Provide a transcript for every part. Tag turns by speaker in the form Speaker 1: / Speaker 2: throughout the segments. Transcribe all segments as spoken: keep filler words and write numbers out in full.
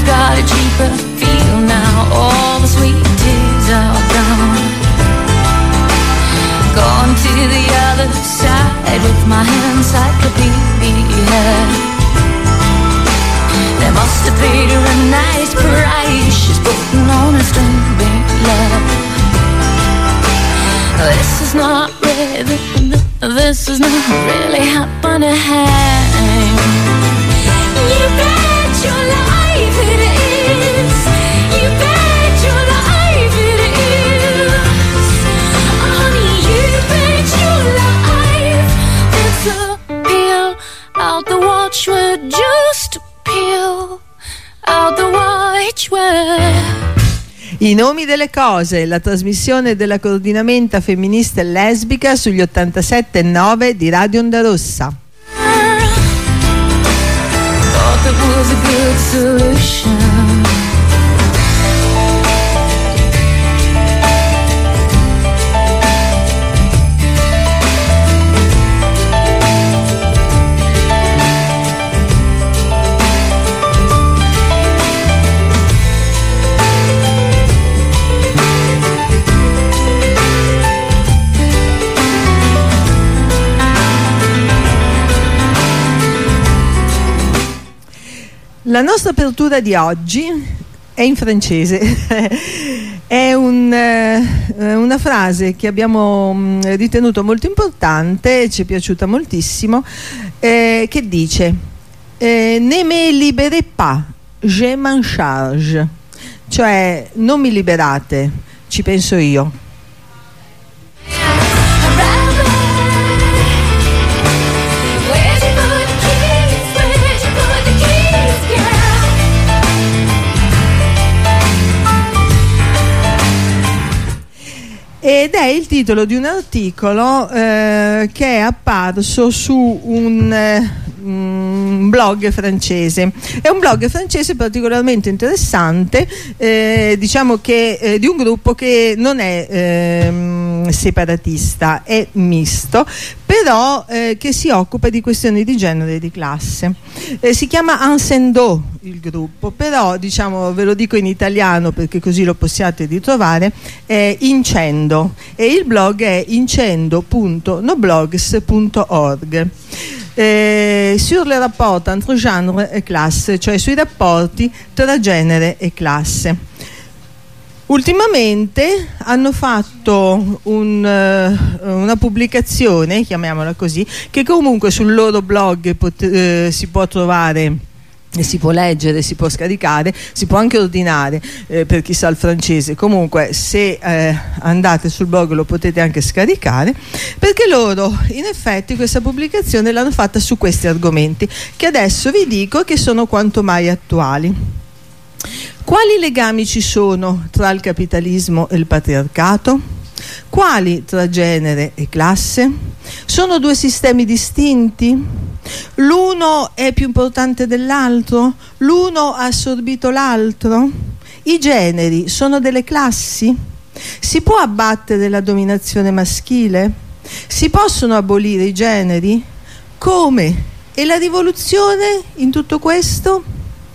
Speaker 1: got a cheaper feel now. All the sweet tears are gone. Gone to the other side with my encyclopedia. They must have paid her a nice price. She's putting on a string love. This is not really, this is not really happening. You bet your life it is. You bet your life it is. Honey, you bet your life. It's a peel out the watchword, just a peel out the watchword.
Speaker 2: I nomi delle cose, la trasmissione della coordinamenta femminista e lesbica sugli ottantasette e nove di Radio Onda Rossa. La nostra apertura di oggi è in francese. È un, eh, una frase che abbiamo ritenuto molto importante, ci è piaciuta moltissimo, eh, che dice eh, ne me libérez pas, je m'en charge, cioè non mi liberate, ci penso io. Ed è il titolo di un articolo eh, che è apparso su un, eh, un blog francese. È un blog francese particolarmente interessante, eh, diciamo che eh, di un gruppo che non è eh, separatista, è misto, però eh, che si occupa di questioni di genere e di classe. Eh, si chiama Ansendo il gruppo, però diciamo, ve lo dico in italiano perché così lo possiate ritrovare, è Incendo, e il blog è incendo punto noblogs punto org. Eh, sur le rapport entre genre et classe, cioè sui rapporti tra genere e classe. Ultimamente hanno fatto un, uh, una pubblicazione, chiamiamola così, che comunque sul loro blog pot- uh, si può trovare, si può leggere, si può scaricare, si può anche ordinare eh, per chi sa il francese. Comunque se eh, andate sul blog lo potete anche scaricare, perché loro in effetti questa pubblicazione l'hanno fatta su questi argomenti che adesso vi dico, che sono quanto mai attuali. Quali legami ci sono tra il capitalismo e il patriarcato? Quali tra genere e classe? Sono due sistemi distinti? L'uno è più importante dell'altro? L'uno ha assorbito l'altro? I generi sono delle classi? Si può abbattere la dominazione maschile? Si possono abolire i generi? Come? E la rivoluzione in tutto questo?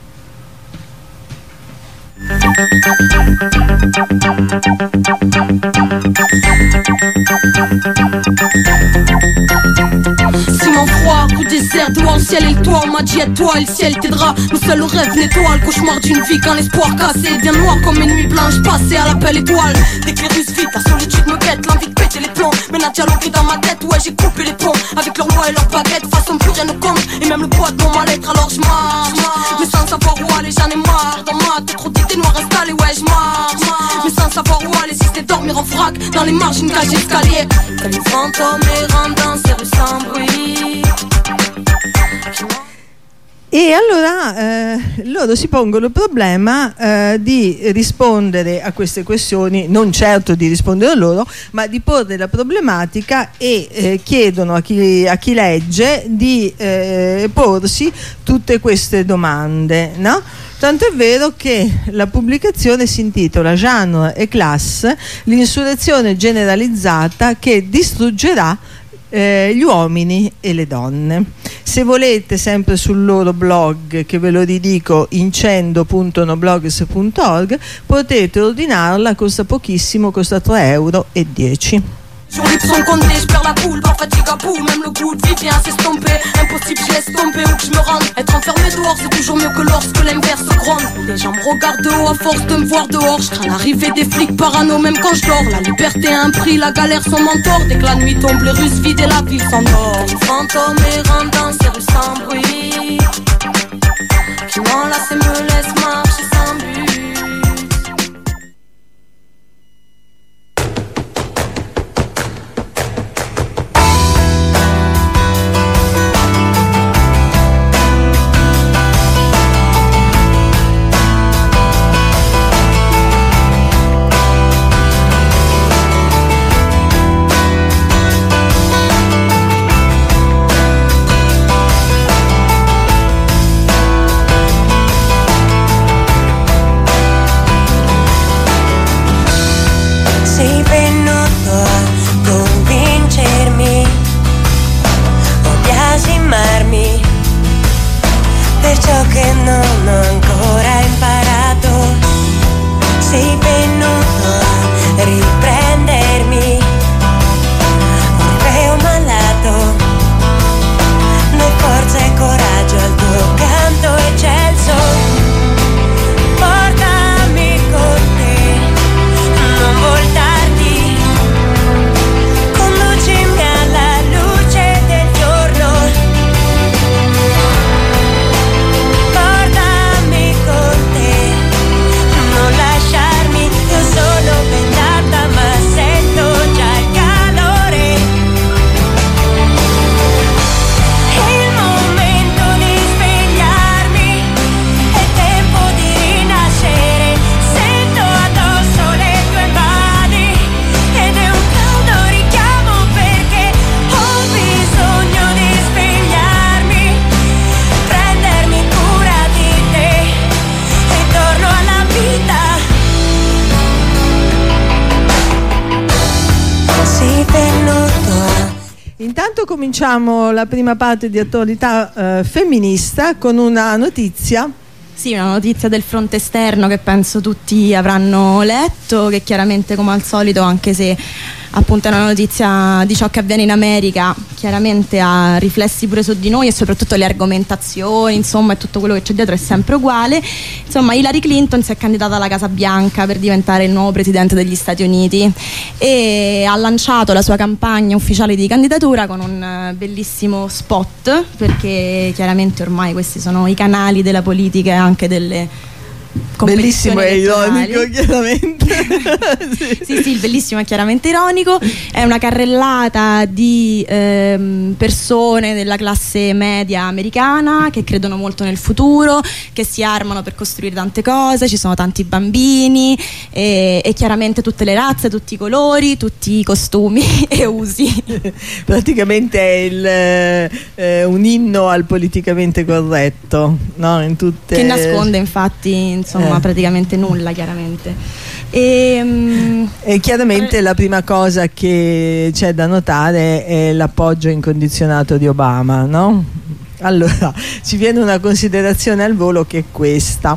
Speaker 3: Ciment froid, coup désert, devant le ciel et le toit, on m'a dit aide-toi et le ciel t'aidera. Nous seuls au rêve nettoie, le cauchemar d'une vie quand l'espoir cassé devient noir comme une nuit blanche passée à l'appel étoile. Dès que les ruses vite, la solitude me guette, l'envie de péter les plombs. Mais Nadia l'eau dans ma tête, ouais j'ai coupé les ponts. Avec leurs lois et leurs baguettes, façon plus rien ne compte. Et même le poids de mon mal-être, alors je marche. Mais sans savoir où aller, j'en ai marre. Dans ma tête, trop d'idées noires installées, ouais je marche. Mais sans savoir où aller, si c'était dormir en vrac. Dans les marges, une cage d'escalier. Comme les fantômes errant dans ces rues sans bruit.
Speaker 2: E allora eh, loro si pongono il problema eh, di rispondere a queste questioni, non certo di rispondere loro, ma di porre la problematica, e eh, chiedono a chi, a chi legge di eh, porsi tutte queste domande, no? Tanto è vero che la pubblicazione si intitola Genre e classe, l'insurrezione generalizzata che distruggerà eh, gli uomini e le donne. Se volete, sempre sul loro blog, che ve lo ridico, incendo punto noblogs punto org, potete ordinarla, costa pochissimo, costa tre euro e dieci.
Speaker 3: Sur les sont comptés, je perds la boule, pas fatigue à bout, même le goût de vie vient s'estomper. Impossible, je laisse tomber où que je me rende. Être enfermé dehors, c'est toujours mieux que lorsque l'inverse gronde. Les gens me regardent de haut à force de me voir dehors. Je crains l'arrivée des flics parano même quand je dors. La liberté a un prix, la galère son mentor. Dès que la nuit tombe, les rues se vident et la ville s'endort. Les fantômes errant dans ces rues sans bruit, qui m'enlacent et me laissent marcher sans but.
Speaker 2: Intanto cominciamo la prima parte di attualità eh, femminista con una notizia.
Speaker 4: Sì, una notizia del fronte esterno che penso tutti avranno letto, che chiaramente, come al solito, anche se appunto è una notizia di ciò che avviene in America, chiaramente ha riflessi pure su di noi e soprattutto le argomentazioni, insomma, e tutto quello che c'è dietro è sempre uguale. Insomma, Hillary Clinton si è candidata alla Casa Bianca per diventare il nuovo presidente degli Stati Uniti e ha lanciato la sua campagna ufficiale di candidatura con un bellissimo spot, perché chiaramente ormai questi sono i canali della politica e anche delle
Speaker 2: bellissimo e ironico, chiaramente.
Speaker 4: sì. sì sì il bellissimo è chiaramente ironico. È una carrellata di ehm, persone della classe media americana che credono molto nel futuro, che si armano per costruire tante cose. Ci sono tanti bambini e, e chiaramente tutte le razze, tutti i colori, tutti i costumi e usi.
Speaker 2: Praticamente è il, eh, un inno al politicamente corretto, no? In tutte...
Speaker 4: che nasconde infatti insomma eh. praticamente nulla, chiaramente. E, um,
Speaker 2: e chiaramente eh. la prima cosa che c'è da notare è l'appoggio incondizionato di Obama, no? Allora, ci viene una considerazione al volo che è questa.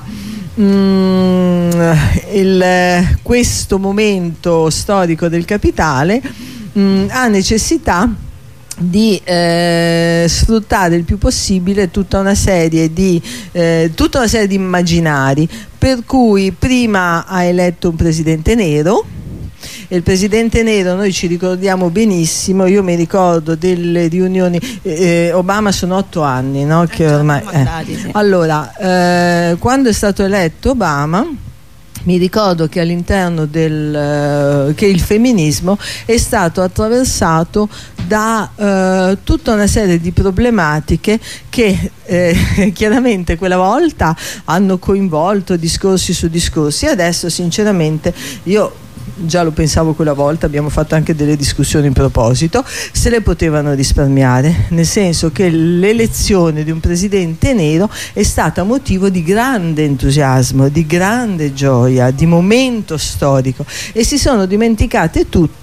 Speaker 2: Mm, il, questo momento storico del capitale mm, ha necessità di eh, sfruttare il più possibile tutta una serie di eh, tutta una serie di immaginari, per cui prima ha eletto un presidente nero, e il presidente nero noi ci ricordiamo benissimo. Io mi ricordo delle riunioni eh, Obama sono otto anni, no? Che ormai eh.
Speaker 4: mandati, sì.
Speaker 2: Allora eh, quando è stato eletto Obama, mi ricordo che all'interno del uh, che il femminismo è stato attraversato da uh, tutta una serie di problematiche che eh, chiaramente quella volta hanno coinvolto discorsi su discorsi. Adesso sinceramente io già lo pensavo quella volta, abbiamo fatto anche delle discussioni in proposito, se le potevano risparmiare, nel senso che l'elezione di un presidente nero è stata motivo di grande entusiasmo, di grande gioia, di momento storico, e si sono dimenticate tutte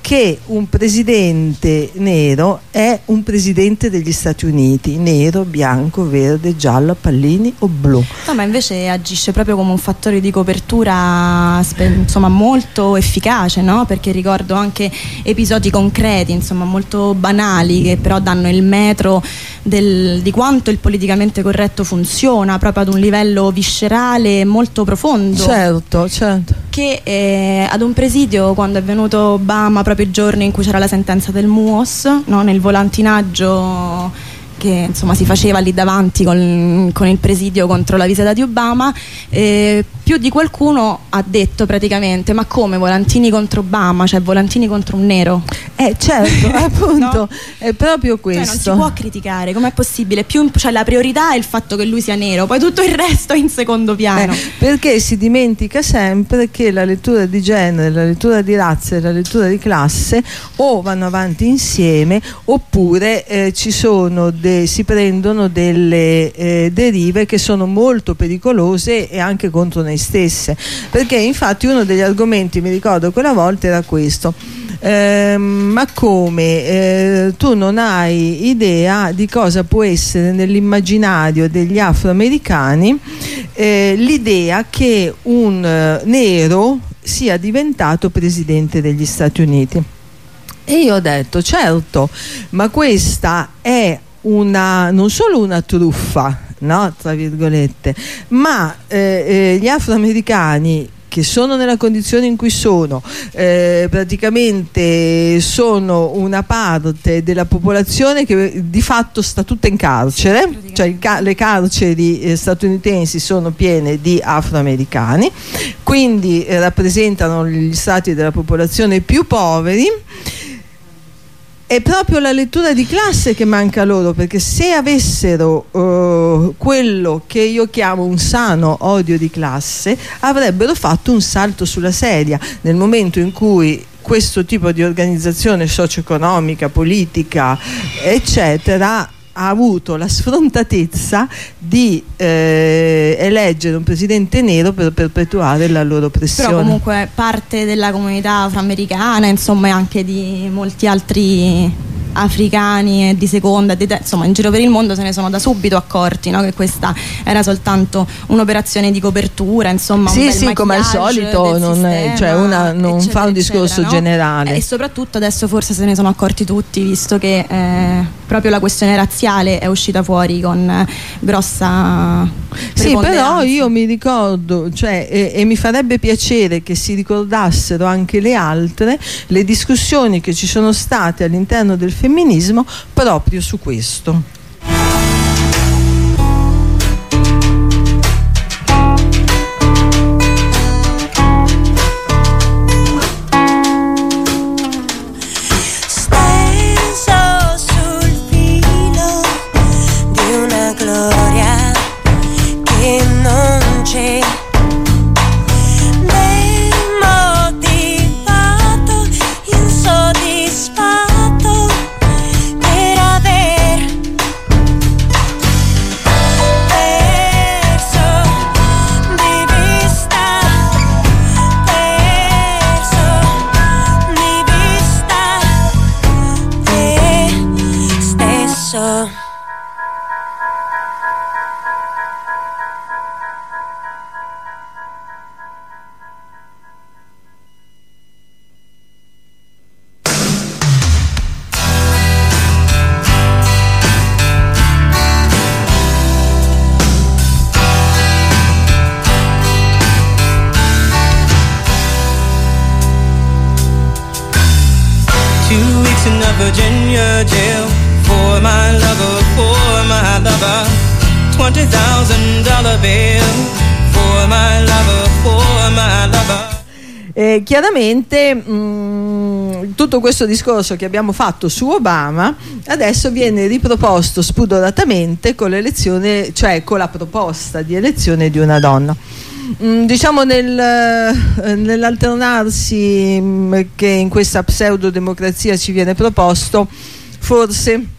Speaker 2: che un presidente nero è un presidente degli Stati Uniti, nero, bianco, verde, giallo, a pallini o blu.
Speaker 4: No, ma invece agisce proprio come un fattore di copertura insomma molto efficace, no? Perché ricordo anche episodi concreti, insomma molto banali, che però danno il metro del, di quanto il politicamente corretto funziona proprio ad un livello viscerale molto profondo.
Speaker 2: Certo, certo.
Speaker 4: Che eh, ad un presidio, quando è venuto Obama proprio il giorno in cui c'era la sentenza del M U O S, no? Nel volantinaggio che insomma si faceva lì davanti con, con il presidio contro la visita di Obama, eh, più di qualcuno ha detto praticamente: ma come volantini contro Obama, cioè volantini contro un nero?
Speaker 2: Eh certo, appunto, no? È proprio questo.
Speaker 4: Cioè, non si può criticare, com'è possibile? Più, cioè, la priorità è il fatto che lui sia nero, poi tutto il resto è in secondo piano.
Speaker 2: Eh, perché si dimentica sempre che la lettura di genere, la lettura di razza e la lettura di classe o vanno avanti insieme, oppure eh, ci sono dei si prendono delle eh, derive che sono molto pericolose e anche contro noi stesse, perché infatti uno degli argomenti, mi ricordo quella volta, era questo: eh, ma come eh, tu non hai idea di cosa può essere nell'immaginario degli afroamericani eh, l'idea che un eh, nero sia diventato presidente degli Stati Uniti. E io ho detto: certo, ma questa è una, non solo una truffa, no, tra virgolette, ma eh, eh, gli afroamericani che sono nella condizione in cui sono, eh, praticamente sono una parte della popolazione che di fatto sta tutta in carcere, cioè il ca- le carceri eh, statunitensi sono piene di afroamericani, quindi eh, rappresentano gli stati della popolazione più poveri. È proprio la lettura di classe che manca loro, perché se avessero uh, quello che io chiamo un sano odio di classe, avrebbero fatto un salto sulla sedia nel momento in cui questo tipo di organizzazione socio-economica, politica, eccetera, ha avuto la sfrontatezza di eh, eleggere un presidente nero per perpetuare la loro oppressione.
Speaker 4: Però comunque parte della comunità afroamericana, insomma, e anche di molti altri africani e di seconda, di te- insomma in giro per il mondo se ne sono da subito accorti, no? Che questa era soltanto un'operazione di copertura, insomma,
Speaker 2: sì,
Speaker 4: un bel
Speaker 2: sì, come al solito non, sistema, è, cioè una, non eccetera, fa un discorso eccetera, no? generale.
Speaker 4: E soprattutto adesso forse se ne sono accorti tutti, visto che eh, proprio la questione razziale è uscita fuori con eh, grossa
Speaker 2: sì, però io mi ricordo, cioè, e, e mi farebbe piacere che si ricordassero anche le altre, le discussioni che ci sono state all'interno del femminismo proprio su questo.
Speaker 5: Virginia jail for my lover, for my lover. Twenty thousand dollar bill for my lover, for my lover.
Speaker 2: Eh, chiaramente mh, tutto questo discorso che abbiamo fatto su Obama adesso viene riproposto spudoratamente con l'elezione, cioè con la proposta di elezione di una donna. Mm, diciamo nel, nell'alternarsi mh, che in questa pseudodemocrazia ci viene proposto, forse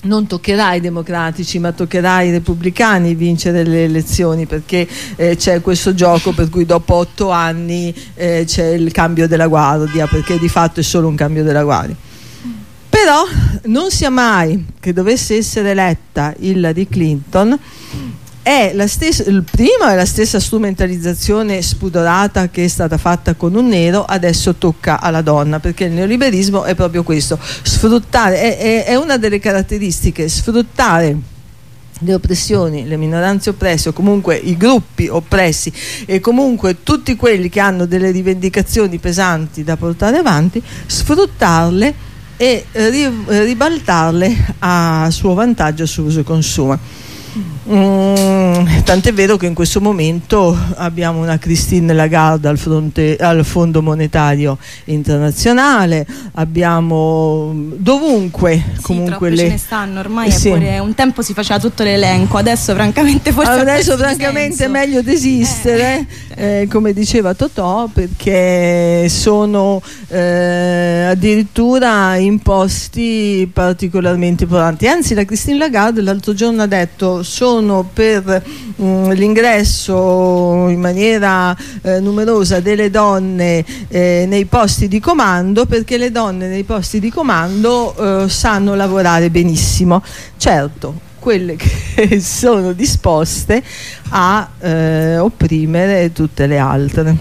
Speaker 2: non toccherà ai democratici ma toccherà ai repubblicani vincere le elezioni, perché eh, c'è questo gioco per cui dopo otto anni eh, c'è il cambio della guardia, perché di fatto è solo un cambio della guardia. Però non sia mai che dovesse essere eletta Hillary Clinton, è la stessa, il primo è la stessa strumentalizzazione spudorata che è stata fatta con un nero, adesso tocca alla donna, perché il neoliberismo è proprio questo, sfruttare, è, è, è una delle caratteristiche, sfruttare le oppressioni, le minoranze oppresse o comunque i gruppi oppressi e comunque tutti quelli che hanno delle rivendicazioni pesanti da portare avanti, sfruttarle e ribaltarle a suo vantaggio, su uso e consumo. Mm, tant'è vero che in questo momento abbiamo una Christine Lagarde al, fronte, al Fondo Monetario Internazionale, abbiamo dovunque sì, comunque le...
Speaker 4: ce ne stanno ormai,
Speaker 2: sì.
Speaker 4: Pure un tempo si faceva tutto l'elenco, adesso francamente forse
Speaker 2: adesso francamente è meglio desistere, eh. Eh, come diceva Totò, perché sono eh, addirittura imposti particolarmente importanti. Anzi, la Christine Lagarde l'altro giorno ha detto: sono per mh, l'ingresso in maniera eh, numerosa delle donne eh, nei posti di comando, perché le donne nei posti di comando eh, sanno lavorare benissimo. Certo, quelle che sono disposte a eh, opprimere tutte le altre.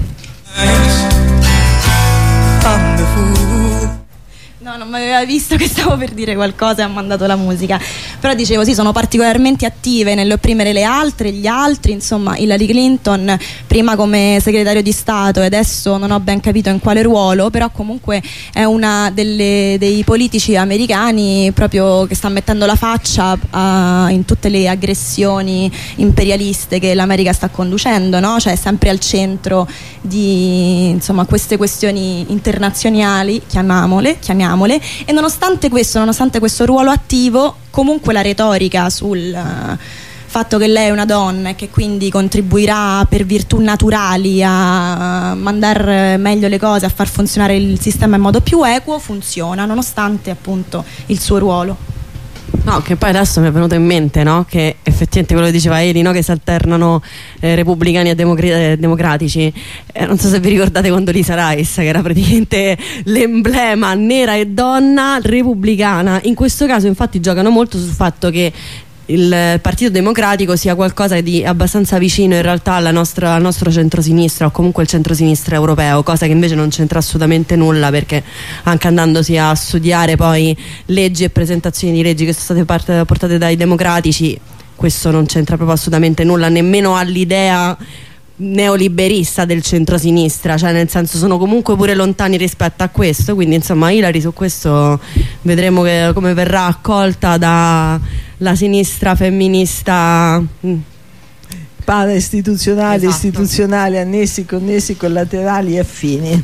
Speaker 4: No, non mi aveva visto che stavo per dire qualcosa e ha mandato la musica. Però dicevo, sì, sono particolarmente attive nell'opprimere le altre, gli altri. Insomma, Hillary Clinton prima come segretario di Stato e adesso non ho ben capito in quale ruolo, però comunque è una delle, dei politici americani proprio che sta mettendo la faccia uh, in tutte le aggressioni imperialiste che l'America sta conducendo, no? Cioè è sempre al centro di, insomma, queste questioni internazionali, chiamiamole, chiamiamole. E nonostante questo, nonostante questo ruolo attivo, comunque la retorica sul uh, fatto che lei è una donna e che quindi contribuirà per virtù naturali a mandare meglio le cose, a far funzionare il sistema in modo più equo, funziona nonostante appunto il suo ruolo.
Speaker 6: No, che poi adesso mi è venuto in mente, no? Che effettivamente quello che diceva Eli, no? Che si alternano eh, repubblicani e democr- eh, democratici. Eh, non so se vi ricordate quando Lisa Rice, che era praticamente l'emblema nera e donna repubblicana. In questo caso infatti giocano molto sul fatto che il Partito Democratico sia qualcosa di abbastanza vicino in realtà alla nostra, al nostro centrosinistra o comunque il centrosinistra europeo, cosa che invece non c'entra assolutamente nulla, perché anche andandosi a studiare poi leggi e presentazioni di leggi che sono state parte, portate dai democratici, questo non c'entra proprio assolutamente nulla, nemmeno all'idea neoliberista del centrosinistra, cioè nel senso sono comunque pure lontani rispetto a questo. Quindi insomma Hillary su questo vedremo che, come verrà accolta dalla sinistra femminista
Speaker 2: para istituzionali,
Speaker 6: esatto.
Speaker 2: istituzionali, annessi, connessi, collaterali e affini.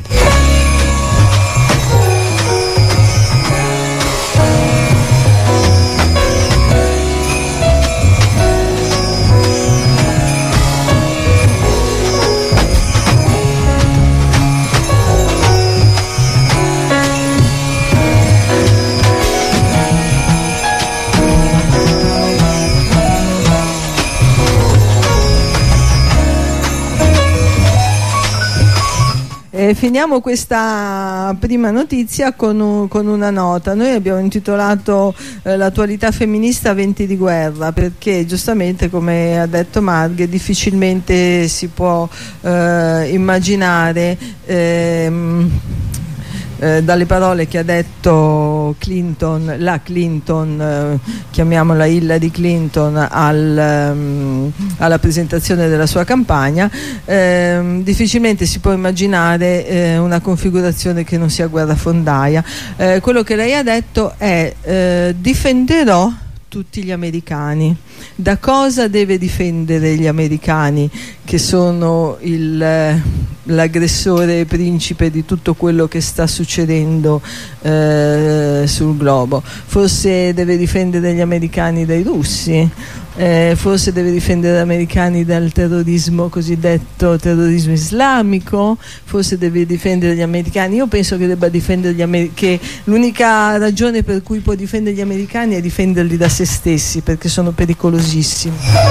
Speaker 2: E finiamo questa prima notizia con, un, con una nota. Noi abbiamo intitolato eh, l'attualità femminista venti di guerra, perché giustamente, come ha detto Marghe, difficilmente si può eh, immaginare ehm, Eh, dalle parole che ha detto Clinton, la Clinton, eh, chiamiamola Hillary Clinton, al, um, alla presentazione della sua campagna, eh, difficilmente si può immaginare eh, una configurazione che non sia guerrafondaia. Eh, quello che lei ha detto è eh, difenderò tutti gli americani. Da cosa deve difendere gli americani, che sono il, l'aggressore principe di tutto quello che sta succedendo eh, sul globo? Forse deve difendere gli americani dai russi, eh, forse deve difendere gli americani dal terrorismo cosiddetto terrorismo islamico, forse deve difendere gli americani. Io penso che debba difendere gli americani, che l'unica ragione per cui può difendere gli americani è difenderli da se stessi, perché sono pericolosissimi.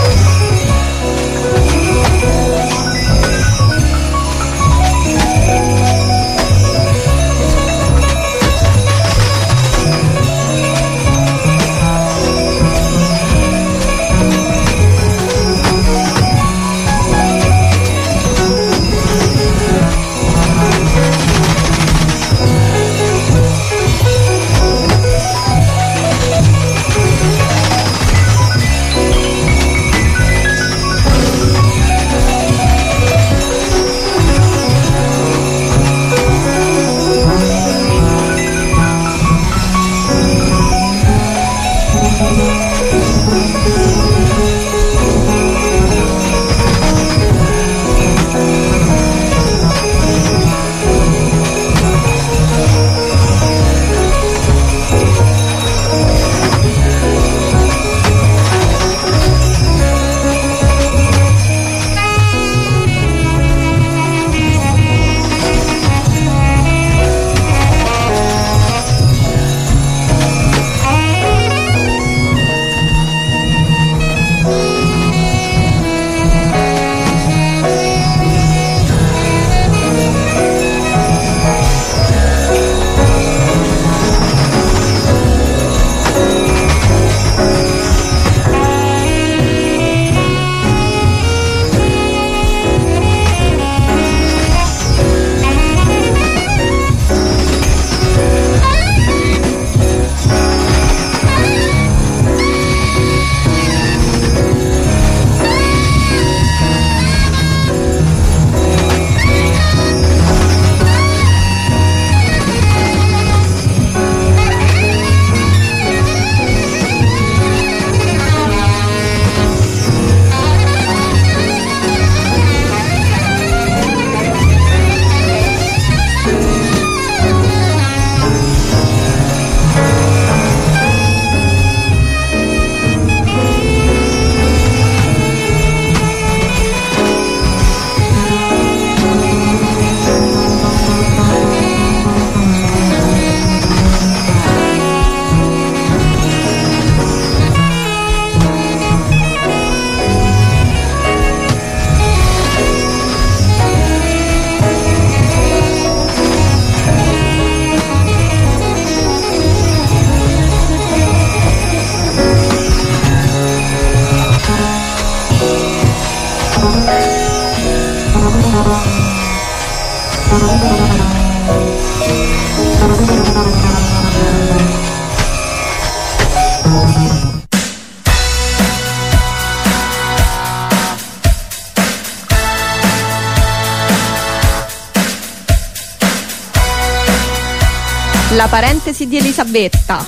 Speaker 7: La parentesi di Elisabetta.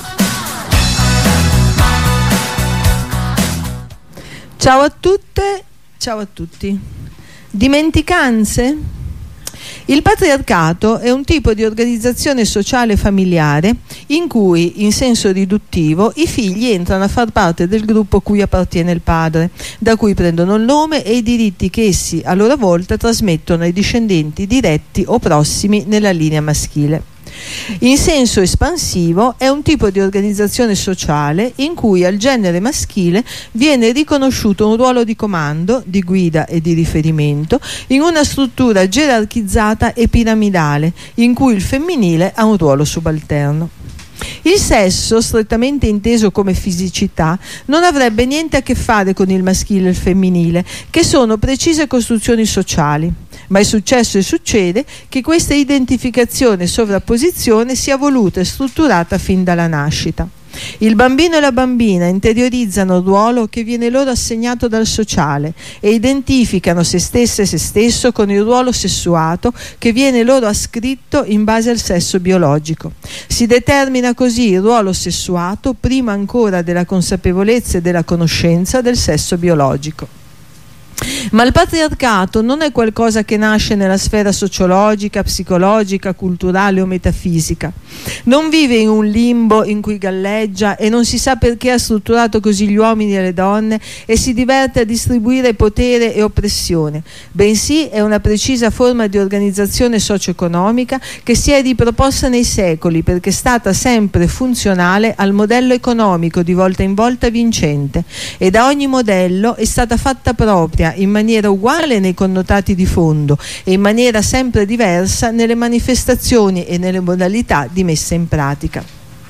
Speaker 2: Ciao a tutte, ciao a tutti. Dimenticanze? Il patriarcato è un tipo di organizzazione sociale familiare in cui, in senso riduttivo, i figli entrano a far parte del gruppo cui appartiene il padre, da cui prendono il nome e i diritti che essi a loro volta trasmettono ai discendenti diretti o prossimi nella linea maschile. In senso espansivo è un tipo di organizzazione sociale in cui al genere maschile viene riconosciuto un ruolo di comando, di guida e di riferimento in una struttura gerarchizzata e piramidale in cui il femminile ha un ruolo subalterno. Il sesso, strettamente inteso come fisicità, non avrebbe niente a che fare con il maschile e il femminile, che sono precise costruzioni sociali. Ma è successo e succede che questa identificazione e sovrapposizione sia voluta e strutturata fin dalla nascita. Il bambino e la bambina interiorizzano il ruolo che viene loro assegnato dal sociale e identificano se stessa e se stesso con il ruolo sessuato che viene loro ascritto in base al sesso biologico. Si determina così il ruolo sessuato prima ancora della consapevolezza e della conoscenza del sesso biologico. Ma il patriarcato non è qualcosa che nasce nella sfera sociologica, psicologica, culturale o metafisica. Non vive in un limbo in cui galleggia e non si sa perché ha strutturato così gli uomini e le donne e si diverte a distribuire potere e oppressione, bensì è una precisa forma di organizzazione socio-economica che si è riproposta nei secoli perché è stata sempre funzionale al modello economico di volta in volta vincente, e da ogni modello è stata fatta propria in maniera uguale nei connotati di fondo e in maniera sempre diversa nelle manifestazioni e nelle modalità di messa in pratica.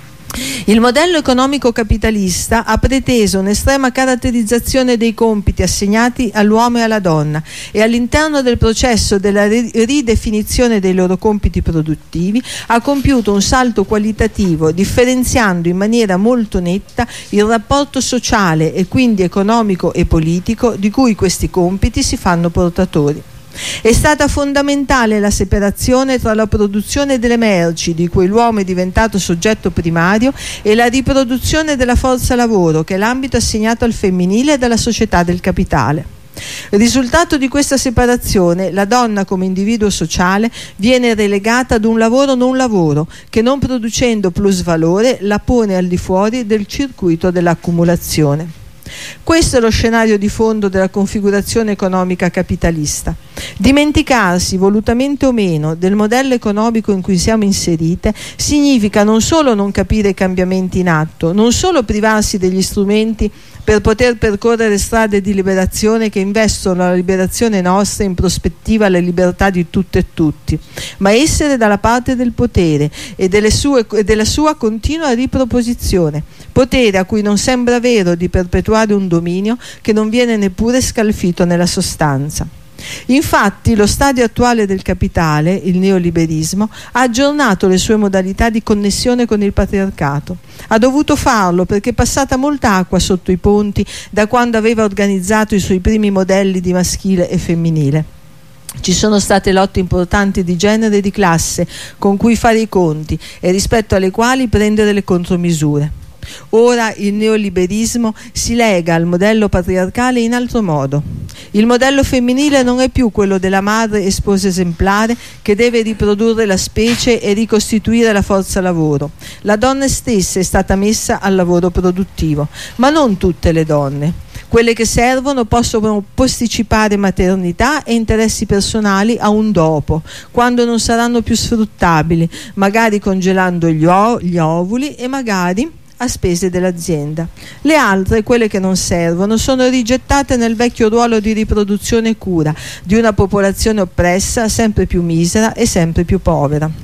Speaker 2: Il modello economico capitalista ha preteso un'estrema caratterizzazione dei compiti assegnati all'uomo e alla donna e all'interno del processo della ridefinizione dei loro compiti produttivi ha compiuto un salto qualitativo differenziando in maniera molto netta il rapporto sociale e quindi economico e politico di cui questi compiti si fanno portatori. È stata fondamentale la separazione tra la produzione delle merci, di cui l'uomo è diventato soggetto primario, e la riproduzione della forza lavoro, che è l'ambito assegnato al femminile dalla società del capitale. Risultato di questa separazione, la donna come individuo sociale viene relegata ad un lavoro non lavoro, che non producendo plusvalore la pone al di fuori del circuito dell'accumulazione. Questo è lo scenario di fondo della configurazione economica capitalista. Dimenticarsi, volutamente o meno, del modello economico in cui siamo inserite significa non solo non capire i cambiamenti in atto, non solo privarsi degli strumenti per poter percorrere strade di liberazione che investono la liberazione nostra in prospettiva la libertà di tutte e tutti, ma essere dalla parte del potere e delle sue, e della sua continua riproposizione, potere a cui non sembra vero di perpetuare un dominio che non viene neppure scalfito nella sostanza. Infatti lo stadio attuale del capitale, il neoliberismo, ha aggiornato le sue modalità di connessione con il patriarcato. Ha dovuto farlo perché è passata molta acqua sotto i ponti da quando aveva organizzato i suoi primi modelli di maschile e femminile. Ci sono state lotte importanti di genere e di classe con cui fare i conti e rispetto alle quali prendere le contromisure. Ora il neoliberismo si lega al modello patriarcale in altro modo. Il modello femminile non è più quello della madre e sposa esemplare che deve riprodurre la specie e ricostituire la forza lavoro. La donna stessa è stata messa al lavoro produttivo, ma non tutte le donne. Quelle che servono possono posticipare maternità e interessi personali a un dopo, quando non saranno più sfruttabili, magari congelando gli, o- gli ovuli e magari a spese dell'azienda. Le altre, quelle che non servono, sono rigettate nel vecchio ruolo di riproduzione e cura di una popolazione oppressa, sempre più misera e sempre più povera.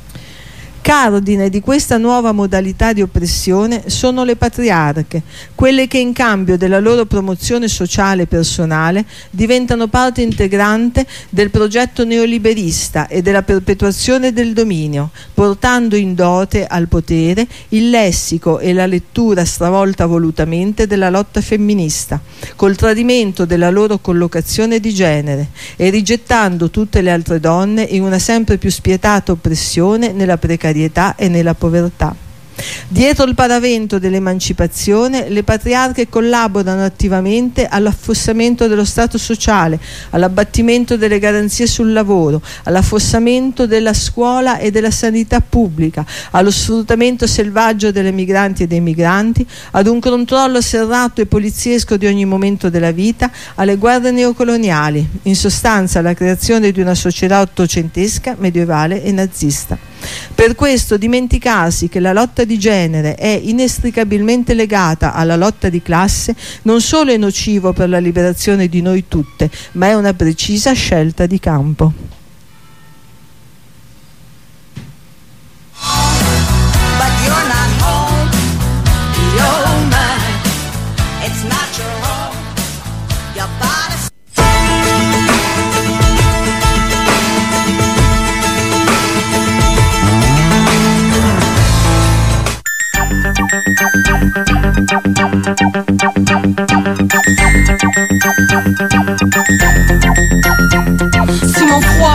Speaker 2: Cardine di questa nuova modalità di oppressione sono le patriarche, quelle che in cambio della loro promozione sociale e personale diventano parte integrante del progetto neoliberista e della perpetuazione del dominio, portando in dote al potere il lessico e la lettura stravolta volutamente della lotta femminista, col tradimento della loro collocazione di genere e rigettando tutte le altre donne in una sempre più spietata oppressione nella precarietà e nella povertà. Dietro il paravento dell'emancipazione, le patriarche collaborano attivamente all'affossamento dello Stato sociale, all'abbattimento delle garanzie sul lavoro, all'affossamento della scuola e della sanità pubblica, allo sfruttamento selvaggio delle migranti e dei migranti, ad un controllo serrato e poliziesco di ogni momento della vita, alle guerre neocoloniali, in sostanza alla creazione di una società ottocentesca, medievale e nazista. Per questo dimenticarsi che la lotta di genere è inestricabilmente legata alla lotta di classe non solo è nocivo per la liberazione di noi tutte, ma è una precisa scelta di campo.
Speaker 3: Si mon froid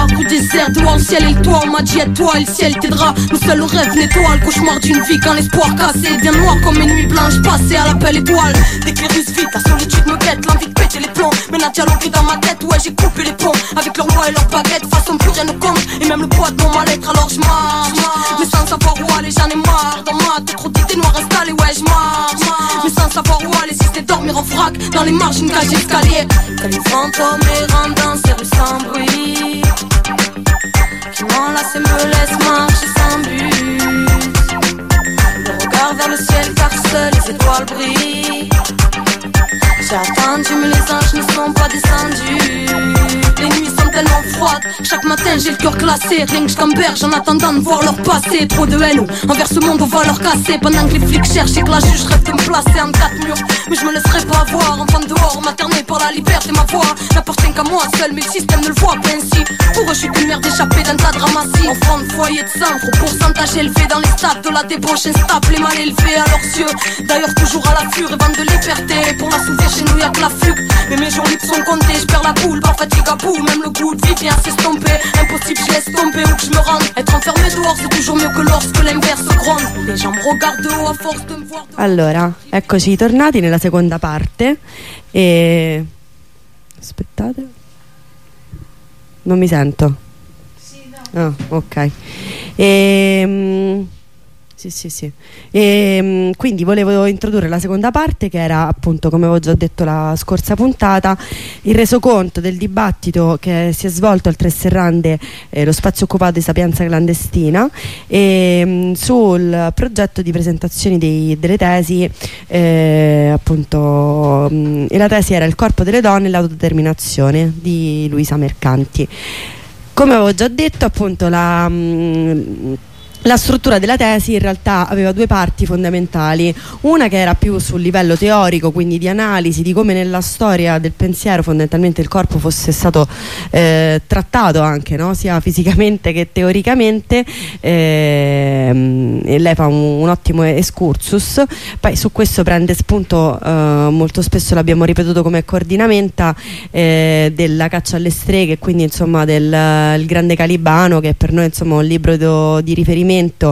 Speaker 3: ciel et le toit, on m'a dit aide-toi et le ciel t'aidera. Nous seuls le rêve nettoie, le cauchemar d'une vie quand l'espoir cassé devient noir comme une nuit blanche passée à l'appel étoile. Dès que les ruses vite, la solitude me guette, l'envie de péter les plombs. Mais n'a dialogue dans ma tête, ouais j'ai coupé les ponts. Avec leurs lois et leurs baguettes, façon plus rien ne compte. Et même le poids de mon mal-être, alors je marche. Mais sans savoir où aller, j'en ai marre. Dans ma tête, trop d'idées noires installées, ouais je marche. Mais sans savoir où aller, si c'était dormir en vrac. Dans les marges, une cage d'escalier. Comme une fantôme errant dans ces rues sans bruit, qui m'enlace et me laisse marcher sans but. Le regard vers le ciel car seules les étoiles brillent. J'ai attendu mais les anges ne sont pas descendus. Les nuits sont tellement froides, chaque matin j'ai le cœur glacé. Rien que je gamberge en attendant de voir leur passé. Trop de haine envers ce monde, on va leur casser. Pendant que les flics cherchent et que la juge rêve de me placer en quatre murs. Mais je me laisserai pas voir, enfant dehors, materné par la liberté. Ma voix n'appartient qu'à moi seul, mais le système ne le voit pas ainsi. Pour eux je suis qu'une merde échappée d'un tas de ramassis. Enfant de foyer de sang, gros pourcentage élevé dans les stades de la débauche. Instable et mal élevé à leurs yeux. D'ailleurs toujours à l'affût, rêvant de liberté. Pour l'assouvir chez nous y'a que la fugue. Mais mes jours libres sont comptés, je perds la boule par fatigue à bout. Même le goût de vie vient s'estomper. Impossible, je laisse tomber où que je me rende. Être enfermé dehors c'est toujours mieux que lorsque l'inverse gronde. Les gens me regardent de haut à force de me voir de...
Speaker 6: Allora, eccoci tornati nella seconda parte e... aspettate, non mi sento. Sì, no. Ah, ok. E... Sì, sì, sì. E, quindi volevo introdurre la seconda parte, che era appunto, come avevo già detto la scorsa puntata, il resoconto del dibattito che si è svolto al Tre Serrande, eh, lo spazio occupato di Sapienza Clandestina, e, mh, sul progetto di presentazione dei, delle tesi, eh, appunto, mh, e la tesi era Il corpo delle donne e l'autodeterminazione di Luisa Mercanti. Come avevo già detto, appunto, la... Mh, La struttura della tesi in realtà aveva due parti fondamentali, una che era più sul livello teorico, quindi di analisi di come nella storia del pensiero fondamentalmente il corpo fosse stato eh, trattato anche, no? Sia fisicamente che teoricamente, eh, e lei fa un, un ottimo excursus. Poi su questo prende spunto, eh, molto spesso l'abbiamo ripetuto come coordinamenta, eh, della Caccia alle streghe, quindi insomma del il Grande Calibano, che per noi insomma è un libro do, di riferimento.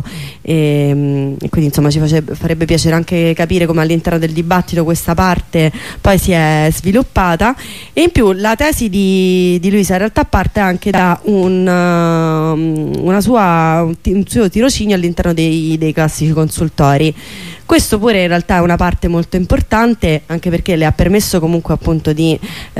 Speaker 6: E, e quindi insomma ci face, farebbe piacere anche capire come all'interno del dibattito questa parte poi si è sviluppata. E in più la tesi di, di Luisa in realtà parte anche da un, uh, una sua, un, un suo tirocinio all'interno dei, dei classici consultori. Questo pure in realtà è una parte molto importante, anche perché le ha permesso comunque appunto di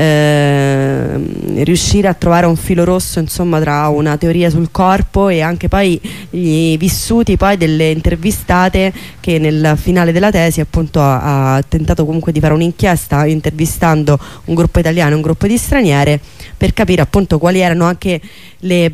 Speaker 6: eh, riuscire a trovare un filo rosso insomma tra una teoria sul corpo e anche poi gli vissuti poi delle intervistate, che nel finale della tesi appunto ha, ha tentato comunque di fare un'inchiesta intervistando un gruppo italiano e un gruppo di straniere per capire appunto quali erano anche le,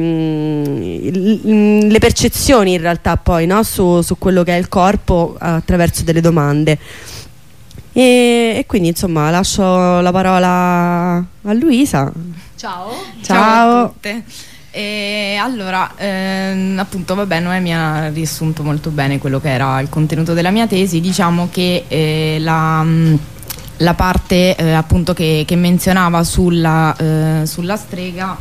Speaker 6: um, le percezioni in realtà poi, no? su, su quello che è il corpo attraverso delle domande. E, e quindi insomma lascio la parola a Luisa.
Speaker 8: Ciao.
Speaker 6: Ciao,
Speaker 8: Ciao a tutte. E allora, ehm, appunto, vabbè, Noemi ha riassunto molto bene quello che era il contenuto della mia tesi. Diciamo che eh, la, la parte eh, appunto che, che menzionava sulla, eh, sulla strega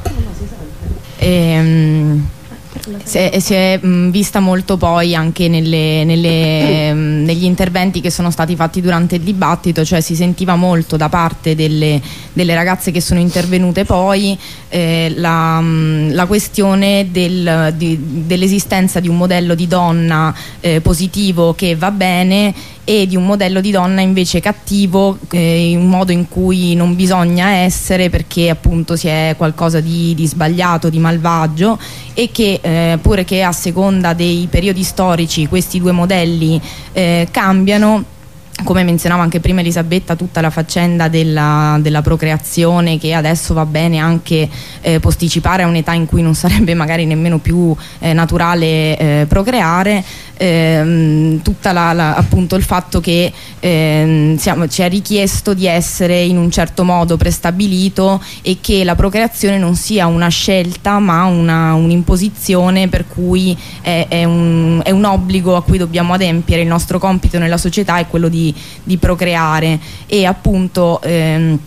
Speaker 8: ehm, si è, si è mh, vista molto poi anche nelle, nelle, mh, negli interventi che sono stati fatti durante il dibattito, cioè si sentiva molto da parte delle, delle ragazze che sono intervenute poi eh, la, mh, la questione del, di, dell'esistenza di un modello di donna eh, positivo che va bene e di un modello di donna invece cattivo, eh, in un modo in cui non bisogna essere perché appunto si è qualcosa di, di sbagliato, di malvagio, e che eh, pure che a seconda dei periodi storici questi due modelli eh, cambiano. Come menzionava anche prima Elisabetta, tutta la faccenda della, della procreazione, che adesso va bene anche eh, posticipare a un'età in cui non sarebbe magari nemmeno più eh, naturale eh, procreare, ehm, tutta la, la, appunto il fatto che ehm, siamo, ci è richiesto di essere in un certo modo prestabilito e che la procreazione non sia una scelta ma una, un'imposizione, per cui è, è, un, è un obbligo a cui dobbiamo adempiere. Il nostro compito nella società è quello di di procreare, e appunto ehm,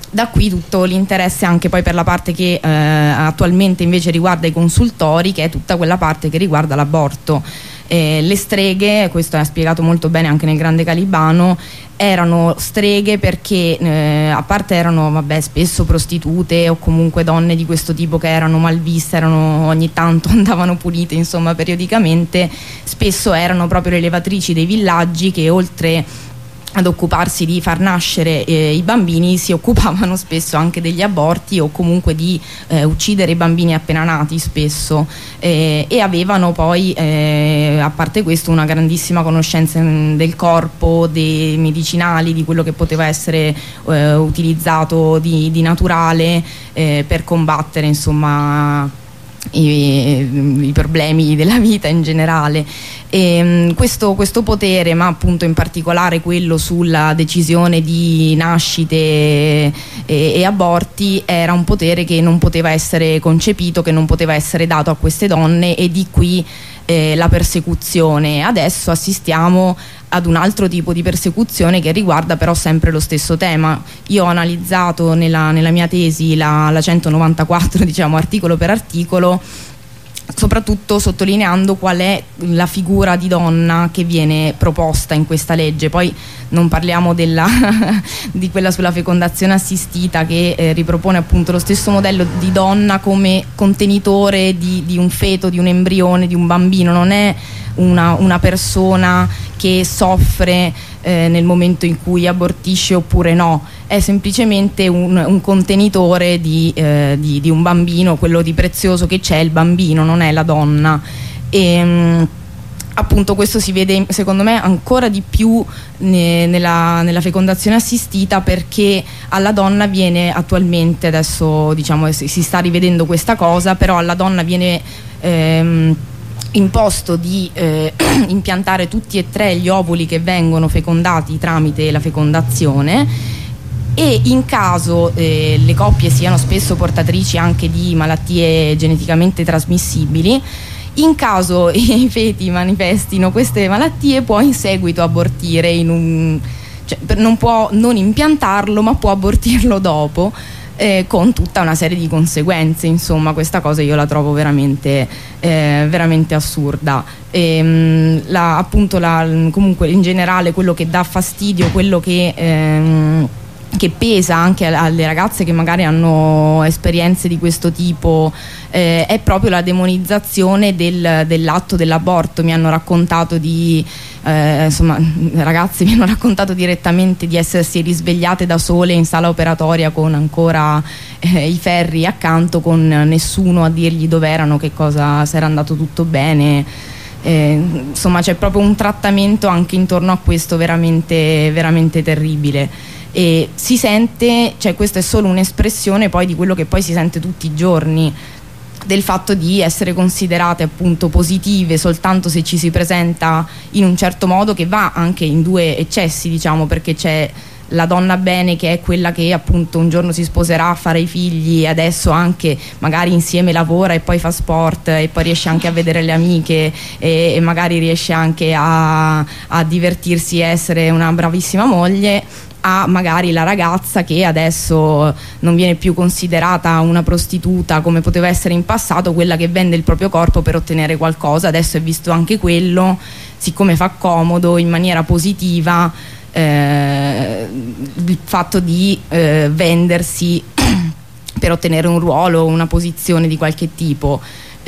Speaker 8: Da qui tutto l'interesse anche poi per la parte che eh, attualmente invece riguarda i consultori, che è tutta quella parte che riguarda l'aborto. Eh, le streghe, questo è spiegato molto bene anche nel Grande Calibano, erano streghe perché eh, a parte erano vabbè, spesso prostitute o comunque donne di questo tipo che erano malviste, erano, ogni tanto andavano pulite insomma periodicamente, spesso erano proprio le levatrici dei villaggi che oltre ad occuparsi di far nascere eh, i bambini si occupavano spesso anche degli aborti o comunque di eh, uccidere i bambini appena nati spesso, eh, e avevano poi eh, a parte questo una grandissima conoscenza mh, del corpo, dei medicinali, di quello che poteva essere eh, utilizzato di, di naturale eh, per combattere insomma I, i problemi della vita in generale. E, questo, questo potere, ma appunto in particolare quello sulla decisione di nascite e, e aborti, era un potere che non poteva essere concepito, che non poteva essere dato a queste donne, e di qui eh, la persecuzione. Adesso assistiamo ad un altro tipo di persecuzione che riguarda però sempre lo stesso tema. Io ho analizzato nella, nella mia tesi la, la centonovantaquattro, diciamo articolo per articolo, soprattutto sottolineando qual è la figura di donna che viene proposta in questa legge. Poi non parliamo della di quella sulla fecondazione assistita, che eh, ripropone appunto lo stesso modello di donna come contenitore di, di un feto, di un embrione, di un bambino. Non è una, una persona che soffre eh, nel momento in cui abortisce oppure no, è semplicemente un, un contenitore di, eh, di, di un bambino. Quello di prezioso che c'è è il bambino, non è la donna. E mh, appunto questo si vede secondo me ancora di più ne, nella, nella fecondazione assistita, perché alla donna viene attualmente, adesso diciamo si, si sta rivedendo questa cosa, però alla donna viene ehm, imposto di eh, impiantare tutti e tre gli ovuli che vengono fecondati tramite la fecondazione, e in caso eh, le coppie siano spesso portatrici anche di malattie geneticamente trasmissibili, in caso i feti manifestino queste malattie può in seguito abortire in un, cioè, non può non impiantarlo, ma può abortirlo dopo, Eh, con tutta una serie di conseguenze. Insomma, questa cosa io la trovo veramente, eh, veramente assurda. E, mh, la, appunto la, comunque in generale quello che dà fastidio, quello che, ehm, che pesa anche alle ragazze che magari hanno esperienze di questo tipo, eh, è proprio la demonizzazione del, dell'atto dell'aborto. Mi hanno raccontato di Eh, insomma, ragazzi mi hanno raccontato direttamente di essersi risvegliate da sole in sala operatoria con ancora eh, i ferri accanto, con nessuno a dirgli dove erano, che cosa, se era andato tutto bene. Eh, insomma, c'è proprio un trattamento anche intorno a questo veramente, veramente terribile. E si sente, cioè questa è solo un'espressione poi di quello che poi si sente tutti i giorni, del fatto di essere considerate appunto positive soltanto se ci si presenta in un certo modo, che va anche in due eccessi, diciamo, perché c'è la donna bene, che è quella che appunto un giorno si sposerà, farà i figli, adesso anche magari insieme lavora e poi fa sport e poi riesce anche a vedere le amiche e, e magari riesce anche a, a divertirsi e essere una bravissima moglie, a magari la ragazza che adesso non viene più considerata una prostituta come poteva essere in passato, quella che vende il proprio corpo per ottenere qualcosa. Adesso è visto anche quello, siccome fa comodo, in maniera positiva, eh, il fatto di eh, vendersi per ottenere un ruolo o una posizione di qualche tipo.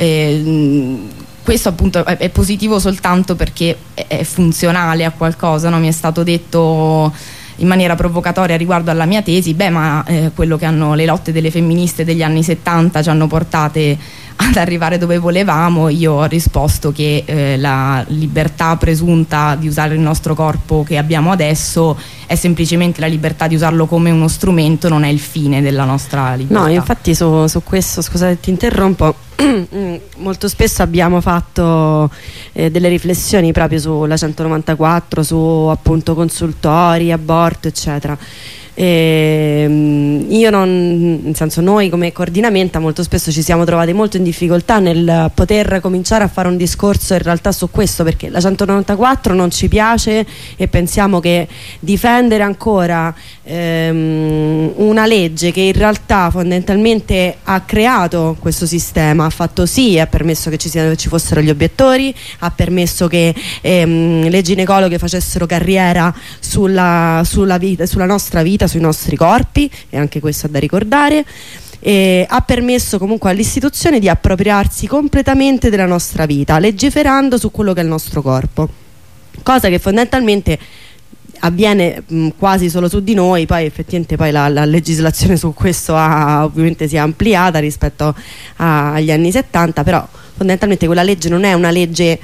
Speaker 8: Eh, questo appunto è, è positivo soltanto perché è, è funzionale a qualcosa, no? Mi è stato detto in maniera provocatoria riguardo alla mia tesi, beh ma eh, quello che hanno le lotte delle femministe degli anni settanta ci hanno portate ad arrivare dove volevamo. Io ho risposto che eh, la libertà presunta di usare il nostro corpo che abbiamo adesso è semplicemente la libertà di usarlo come uno strumento, non è il fine della nostra libertà.
Speaker 6: No, infatti su, su questo, scusate ti interrompo, molto spesso abbiamo fatto eh, delle riflessioni proprio sulla centonovantaquattro, su appunto consultori, aborto eccetera. E, io non, nel senso, noi come coordinamenta molto spesso ci siamo trovati molto in difficoltà nel poter cominciare a fare un discorso in realtà su questo, perché la centonovantaquattro non ci piace e pensiamo che difendere ancora ehm, una legge che in realtà fondamentalmente ha creato questo sistema, ha fatto sì, ha permesso che ci, sia, ci fossero gli obiettori, ha permesso che ehm, le ginecologhe facessero carriera sulla, sulla, vita, sulla nostra vita, sui nostri corpi, e anche questo è da ricordare, e ha permesso comunque all'istituzione di appropriarsi completamente della nostra vita, legiferando su quello che è il nostro corpo, cosa che fondamentalmente avviene mh, quasi solo su di noi. Poi effettivamente poi la, la legislazione su questo ha, ovviamente si è ampliata rispetto a, agli anni settanta, però fondamentalmente quella legge non è una legge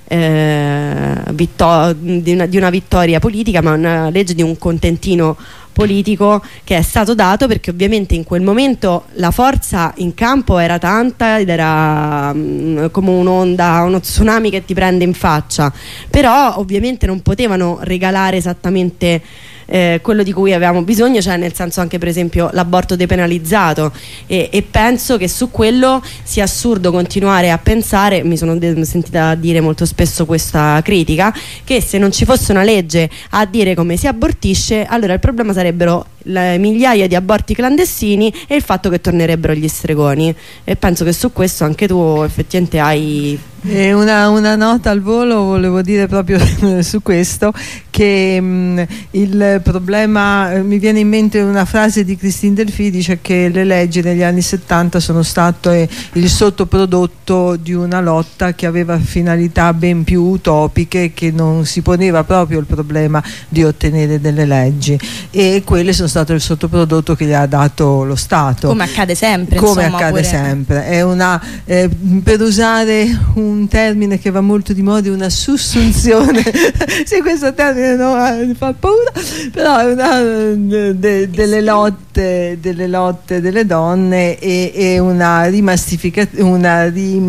Speaker 6: eh, vittor- di, una, di una vittoria politica, ma una legge di un contentino politico che è stato dato perché ovviamente in quel momento la forza in campo era tanta ed era mh, come un'onda, uno tsunami che ti prende in faccia, però ovviamente non potevano regalare esattamente eh, quello di cui avevamo bisogno, cioè nel senso anche per esempio l'aborto depenalizzato, e, e penso che su quello sia assurdo continuare a pensare, mi sono de- sentita dire molto spesso questa critica, che se non ci fosse una legge a dire come si abortisce, allora il problema sarebbero le migliaia di aborti clandestini e il fatto che tornerebbero gli stregoni, e penso che su questo anche tu effettivamente hai...
Speaker 2: E una, una nota al volo volevo dire proprio su questo, che mh, il problema, eh, mi viene in mente una frase di Christine Delphi, dice che le leggi negli anni settanta sono state il sottoprodotto di una lotta che aveva finalità ben più utopiche, che non si poneva proprio il problema di ottenere delle leggi, e quelle sono state il sottoprodotto che gli ha dato lo Stato,
Speaker 4: come accade sempre,
Speaker 2: come
Speaker 4: insomma,
Speaker 2: accade
Speaker 4: pure... sempre
Speaker 2: è una eh, per usare un un termine che va molto di moda, una sussunzione sì, questo termine no, fa paura, però è una de, delle lotte delle lotte delle donne, e, e una rimastificazione una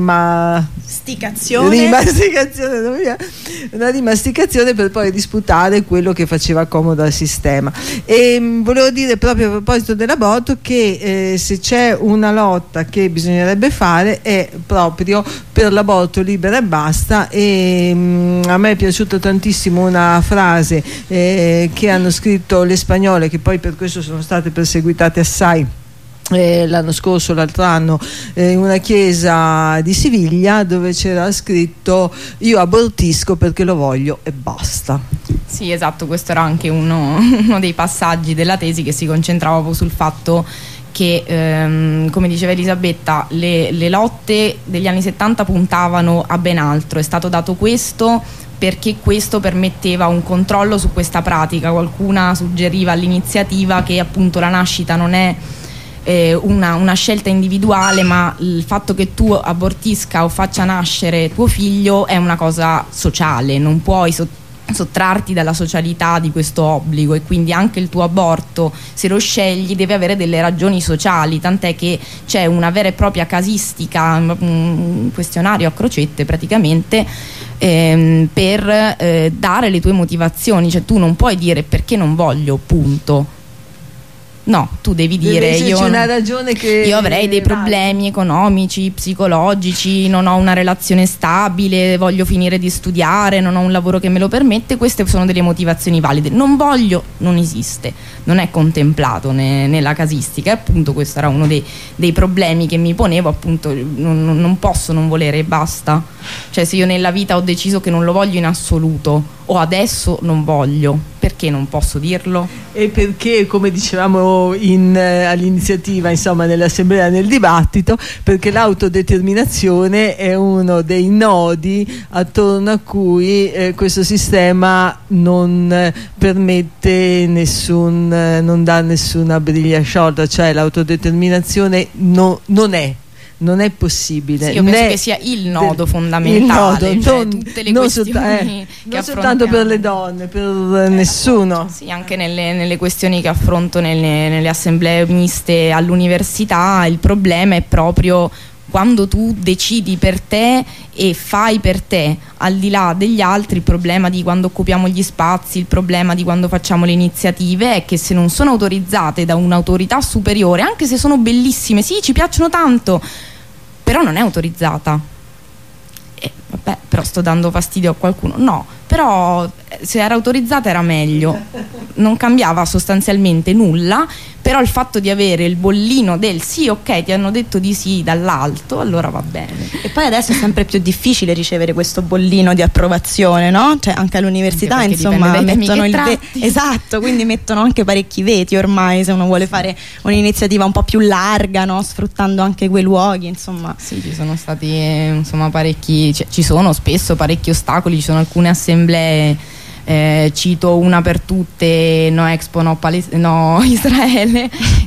Speaker 2: rimasticazione rimasticazione una rimasticazione per poi disputare quello che faceva comodo al sistema. E mh, volevo dire proprio a proposito dell'aborto che eh, se c'è una lotta che bisognerebbe fare è proprio per l'aborto libera e basta. E mh, a me è piaciuta tantissimo una frase eh, che hanno scritto le spagnole, che poi per questo sono state perseguitate assai eh, l'anno scorso, l'altro anno, eh, in una chiesa di Siviglia, dove c'era scritto: io abortisco perché lo voglio e basta.
Speaker 8: Sì, esatto, questo era anche uno, uno dei passaggi della tesi che si concentrava proprio sul fatto che, ehm, come diceva Elisabetta, le, le lotte degli anni settanta puntavano a ben altro. È stato dato questo perché questo permetteva un controllo su questa pratica. Qualcuna suggeriva all'iniziativa che appunto la nascita non è eh, una, una scelta individuale, ma il fatto che tu abortisca o faccia nascere tuo figlio è una cosa sociale, non puoi sottoporre sottrarti dalla socialità di questo obbligo, e quindi anche il tuo aborto, se lo scegli, deve avere delle ragioni sociali, tant'è che c'è una vera e propria casistica, un questionario a crocette praticamente, ehm, per eh, dare le tue motivazioni. Cioè tu non puoi dire perché non voglio, punto. No, tu devi dire io,
Speaker 2: una ragione che
Speaker 8: io avrei dei problemi economici, psicologici, non ho una relazione stabile, voglio finire di studiare, non ho un lavoro che me lo permette. Queste sono delle motivazioni valide. Non voglio, non esiste, non è contemplato ne, nella casistica, e appunto questo era uno dei, dei problemi che mi ponevo, appunto non, non posso non volere e basta. Cioè se io nella vita ho deciso che non lo voglio in assoluto, o adesso non voglio, perché non posso dirlo?
Speaker 2: E perché, come dicevamo in, eh, all'iniziativa, insomma nell'assemblea, nel dibattito, perché l'autodeterminazione è uno dei nodi attorno a cui eh, questo sistema non eh, permette nessun, eh, non dà nessuna briglia sciolta, cioè l'autodeterminazione no, non è non è possibile.
Speaker 8: Sì, io penso che sia il nodo fondamentale, il nodo,
Speaker 2: cioè
Speaker 8: non, tutte le
Speaker 2: non
Speaker 8: questioni
Speaker 2: solta, eh,
Speaker 8: che
Speaker 2: non soltanto per le donne, per eh, nessuno.
Speaker 8: Sì, anche nelle, nelle questioni che affronto nelle, nelle assemblee miste all'università, il problema è proprio quando tu decidi per te e fai per te, al di là degli altri, il problema di quando occupiamo gli spazi, il problema di quando facciamo le iniziative è che se non sono autorizzate da un'autorità superiore, anche se sono bellissime, sì, ci piacciono tanto, però non è autorizzata. Eh, vabbè, però sto dando fastidio a qualcuno. No, però se era autorizzata era meglio, non cambiava sostanzialmente nulla, però il fatto di avere il bollino del sì, ok, ti hanno detto di sì dall'alto, allora va bene.
Speaker 4: E poi adesso è sempre più difficile ricevere questo bollino di approvazione, no? Cioè anche all'università,
Speaker 8: anche
Speaker 4: insomma, mettono il
Speaker 8: ve-
Speaker 4: esatto, quindi mettono anche parecchi veti ormai se uno vuole fare un'iniziativa un po' più larga, no? Sfruttando anche quei luoghi, insomma.
Speaker 8: Sì, ci sono stati eh, insomma parecchi, cioè, ci sono spesso parecchi ostacoli, ci sono alcune assemblee. Eh, cito una per tutte, no Expo, no, Pales- no Israele,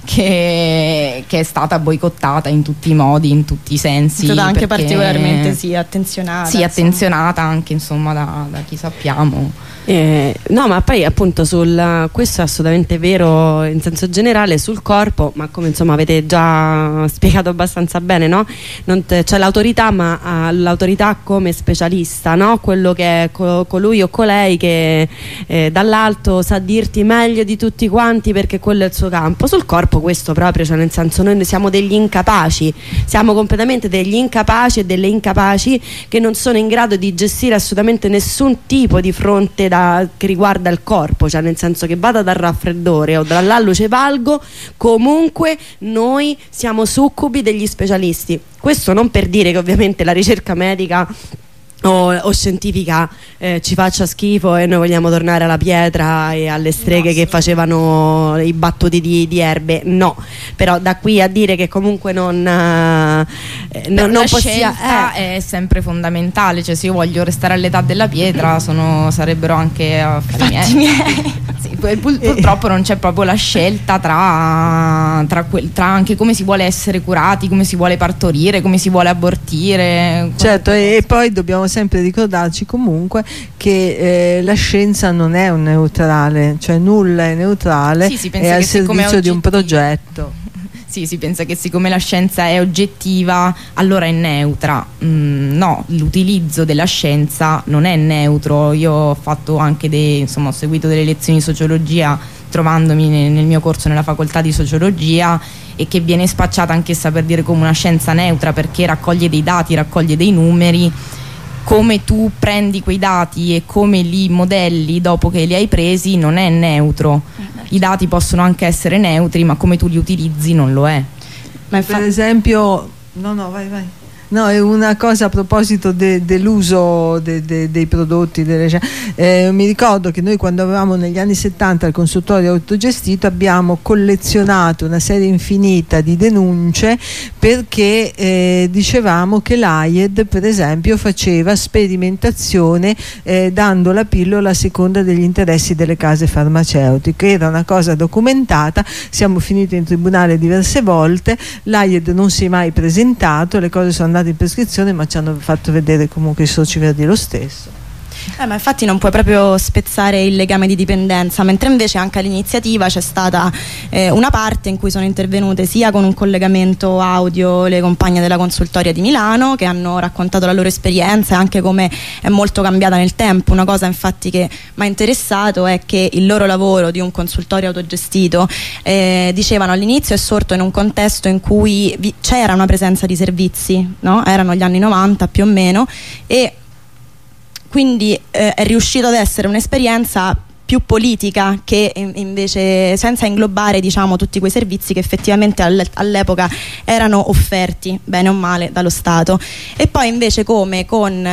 Speaker 8: che, che è stata boicottata in tutti i modi, in tutti i sensi.
Speaker 4: È stata anche
Speaker 8: perché,
Speaker 4: particolarmente sì, attenzionata.
Speaker 8: Sì, attenzionata anche insomma da, da chi sappiamo.
Speaker 6: Eh, no, ma poi appunto sul, questo è assolutamente vero in senso generale sul corpo, ma come insomma avete già spiegato abbastanza bene, no? Non te, c'è l'autorità, ma uh, l'autorità come specialista, no? Quello che è co- colui o colei che eh, dall'alto sa dirti meglio di tutti quanti perché quello è il suo campo. Sul corpo questo proprio, cioè nel senso noi siamo degli incapaci, siamo completamente degli incapaci e delle incapaci che non sono in grado di gestire assolutamente nessun tipo di fronte da, che riguarda il corpo, cioè nel senso che vada dal raffreddore o dall'alluce valgo, comunque noi siamo succubi degli specialisti. Questo non per dire che ovviamente la ricerca medica O, o scientifica eh, ci faccia schifo e noi vogliamo tornare alla pietra e alle streghe no, che facevano i battuti di, di erbe, no, però da qui a dire che comunque non eh, non, non
Speaker 8: la
Speaker 6: possiamo,
Speaker 8: scelta eh. è sempre fondamentale, cioè se io voglio restare all'età della pietra sono, sarebbero anche affari miei, miei. Sì, pur, purtroppo non c'è proprio la scelta tra, tra, quel, tra anche come si vuole essere curati, come si vuole partorire, come si vuole abortire,
Speaker 2: certo, e, e poi dobbiamo sempre ricordarci comunque che eh, la scienza non è un neutrale, cioè nulla è neutrale,
Speaker 8: sì,
Speaker 2: è al servizio di un progetto.
Speaker 8: Sì, si pensa che siccome la scienza è oggettiva allora è neutra. Mm, no, l'utilizzo della scienza non è neutro. Io ho fatto anche dei, insomma, ho seguito delle lezioni di sociologia trovandomi nel, nel mio corso nella facoltà di sociologia, e che viene spacciata anch'essa per dire come una scienza neutra perché raccoglie dei dati, raccoglie dei numeri. Come tu prendi quei dati e come li modelli dopo che li hai presi non è neutro. I dati possono anche essere neutri, ma come tu li utilizzi non lo è.
Speaker 2: Ma per esempio, no no vai vai. No, è una cosa a proposito de, dell'uso de, de, dei prodotti delle, eh, mi ricordo che noi quando avevamo negli anni settanta il consultorio autogestito abbiamo collezionato una serie infinita di denunce perché eh, dicevamo che l'A I E D per esempio faceva sperimentazione eh, dando la pillola a seconda degli interessi delle case farmaceutiche. Era una cosa documentata, siamo finiti in tribunale diverse volte, l'A I E D non si è mai presentato, le cose sono andate in prescrizione, ma ci hanno fatto vedere comunque i soci verdi lo stesso.
Speaker 4: Eh, ma infatti non puoi proprio spezzare il legame di dipendenza, mentre invece anche all'iniziativa c'è stata eh, una parte in cui sono intervenute sia con un collegamento audio le compagne della consultoria di Milano che hanno raccontato la loro esperienza e anche come è molto cambiata nel tempo. Una cosa infatti che mi ha interessato è che il loro lavoro di un consultorio autogestito eh, dicevano all'inizio è sorto in un contesto in cui vi- c'era una presenza di servizi, no? Erano gli anni novanta più o meno, e quindi eh, è riuscito ad essere un'esperienza più politica che invece senza inglobare diciamo tutti quei servizi che effettivamente all'epoca erano offerti bene o male dallo Stato. E poi invece come con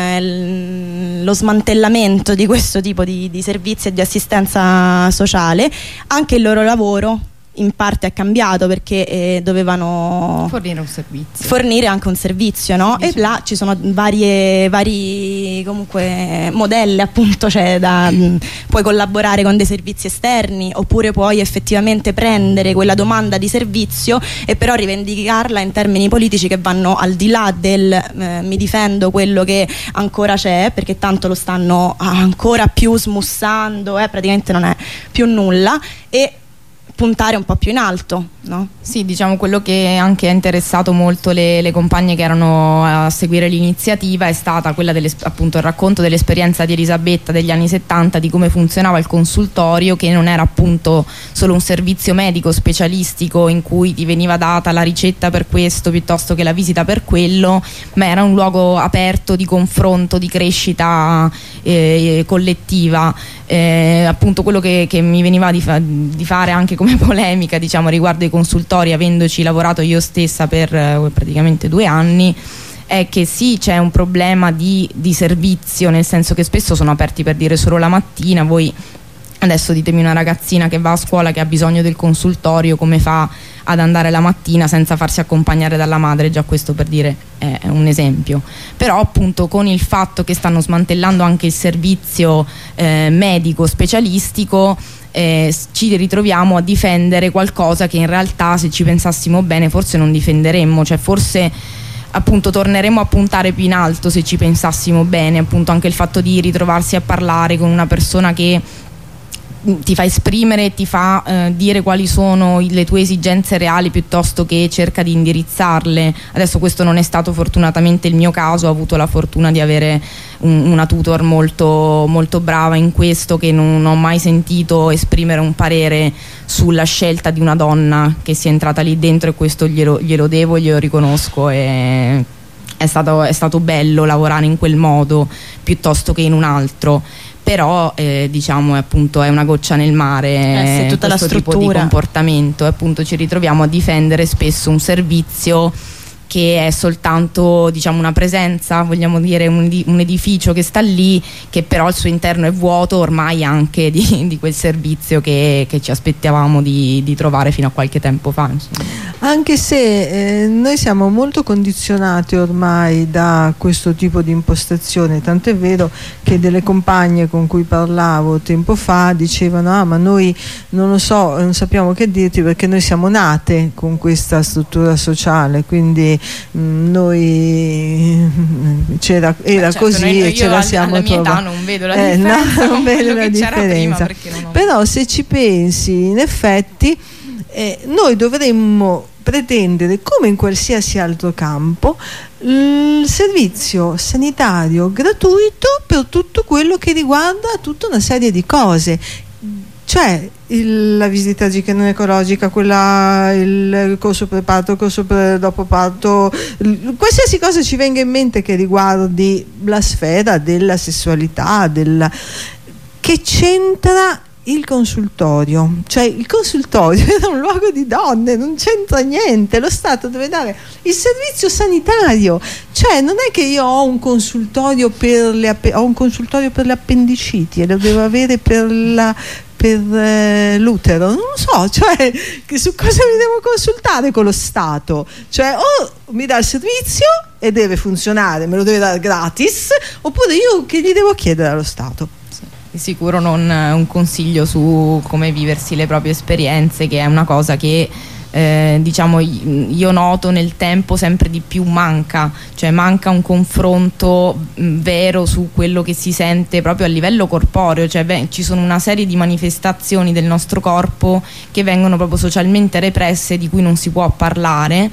Speaker 4: eh, lo smantellamento di questo tipo di, di servizi e di assistenza sociale anche il loro lavoro in parte è cambiato perché eh, dovevano
Speaker 8: fornire un servizio,
Speaker 4: fornire anche un servizio, no? E là ci sono varie vari comunque modelli, appunto, cioè da, mh, puoi collaborare con dei servizi esterni oppure puoi effettivamente prendere quella domanda di servizio e però rivendicarla in termini politici che vanno al di là del eh, mi difendo quello che ancora c'è, perché tanto lo stanno ancora più smussando, eh, praticamente non è più nulla, e puntare un po' più in alto, no?
Speaker 8: Sì, diciamo quello che anche ha interessato molto le, le compagne che erano a seguire l'iniziativa è stata quella delle, appunto il racconto dell'esperienza di Elisabetta degli anni settanta, di come funzionava il consultorio, che non era appunto solo un servizio medico specialistico in cui ti veniva data la ricetta per questo piuttosto che la visita per quello, ma era un luogo aperto di confronto, di crescita eh, collettiva. Eh, appunto quello che, che mi veniva di, fa, di fare anche come polemica, diciamo, riguardo ai consultori, avendoci lavorato io stessa per eh, praticamente due anni, è che sì, c'è un problema di, di servizio, nel senso che spesso sono aperti per dire solo la mattina. Voi adesso ditemi una ragazzina che va a scuola, che ha bisogno del consultorio, come fa ad andare la mattina senza farsi accompagnare dalla madre? Già questo per dire è un esempio. Però appunto con il fatto che stanno smantellando anche il servizio eh, medico specialistico, eh, ci ritroviamo a difendere qualcosa che in realtà, se ci pensassimo bene, forse non difenderemmo, cioè forse appunto torneremo a puntare più in alto se ci pensassimo bene. Appunto anche il fatto di ritrovarsi a parlare con una persona che ti fa esprimere e ti fa eh, dire quali sono le tue esigenze reali piuttosto che cerca di indirizzarle. Adesso questo non è stato fortunatamente il mio caso, ho avuto la fortuna di avere un, una tutor molto, molto brava in questo, che non ho mai sentito esprimere un parere sulla scelta di una donna che sia entrata lì dentro, e questo glielo, glielo devo, glielo riconosco, e è stato, è stato bello lavorare in quel modo piuttosto che in un altro. Però eh, diciamo è appunto è una goccia nel mare
Speaker 4: eh, tutta
Speaker 8: questo
Speaker 4: la
Speaker 8: tipo di comportamento, e appunto ci ritroviamo a difendere spesso un servizio che è soltanto, diciamo, una presenza, vogliamo dire un, un edificio che sta lì, che però al suo interno è vuoto ormai anche di, di quel servizio che, che ci aspettavamo di, di trovare fino a qualche tempo fa, insomma.
Speaker 2: Anche se eh, noi siamo molto condizionati ormai da questo tipo di impostazione, tant'è vero che delle compagne con cui parlavo tempo fa dicevano: ah, ma noi non lo so, non sappiamo che dirti, perché noi siamo nate con questa struttura sociale, quindi mh, noi c'era, era Beh, certo, così noi, e ce la siamo
Speaker 8: alla mia età non vedo la eh, differenza,
Speaker 2: no, non vedo la
Speaker 8: che
Speaker 2: differenza.
Speaker 8: Prima, non...
Speaker 2: Però se ci pensi, in effetti Eh, noi dovremmo pretendere, come in qualsiasi altro campo, il servizio sanitario gratuito per tutto quello che riguarda tutta una serie di cose, cioè il, la visita ginecologica, quella, il corso preparto, il corso pre, dopo parto, il, qualsiasi cosa ci venga in mente che riguardi la sfera della sessualità, della, che c'entra il consultorio. Cioè il consultorio era un luogo di donne, non c'entra niente, lo Stato deve dare il servizio sanitario, cioè non è che io ho un consultorio per le, ho un consultorio per le appendiciti e lo devo avere per la per eh, l'utero, non lo so, cioè che su cosa mi devo consultare con lo Stato? Cioè o mi dà il servizio e deve funzionare, me lo deve dare gratis, oppure io che gli devo chiedere allo Stato?
Speaker 8: Di sicuro non un consiglio su come viversi le proprie esperienze, che è una cosa che eh, diciamo io noto nel tempo sempre di più manca, cioè manca un confronto mh, vero su quello che si sente proprio a livello corporeo, cioè beh, ci sono una serie di manifestazioni del nostro corpo che vengono proprio socialmente represse, di cui non si può parlare.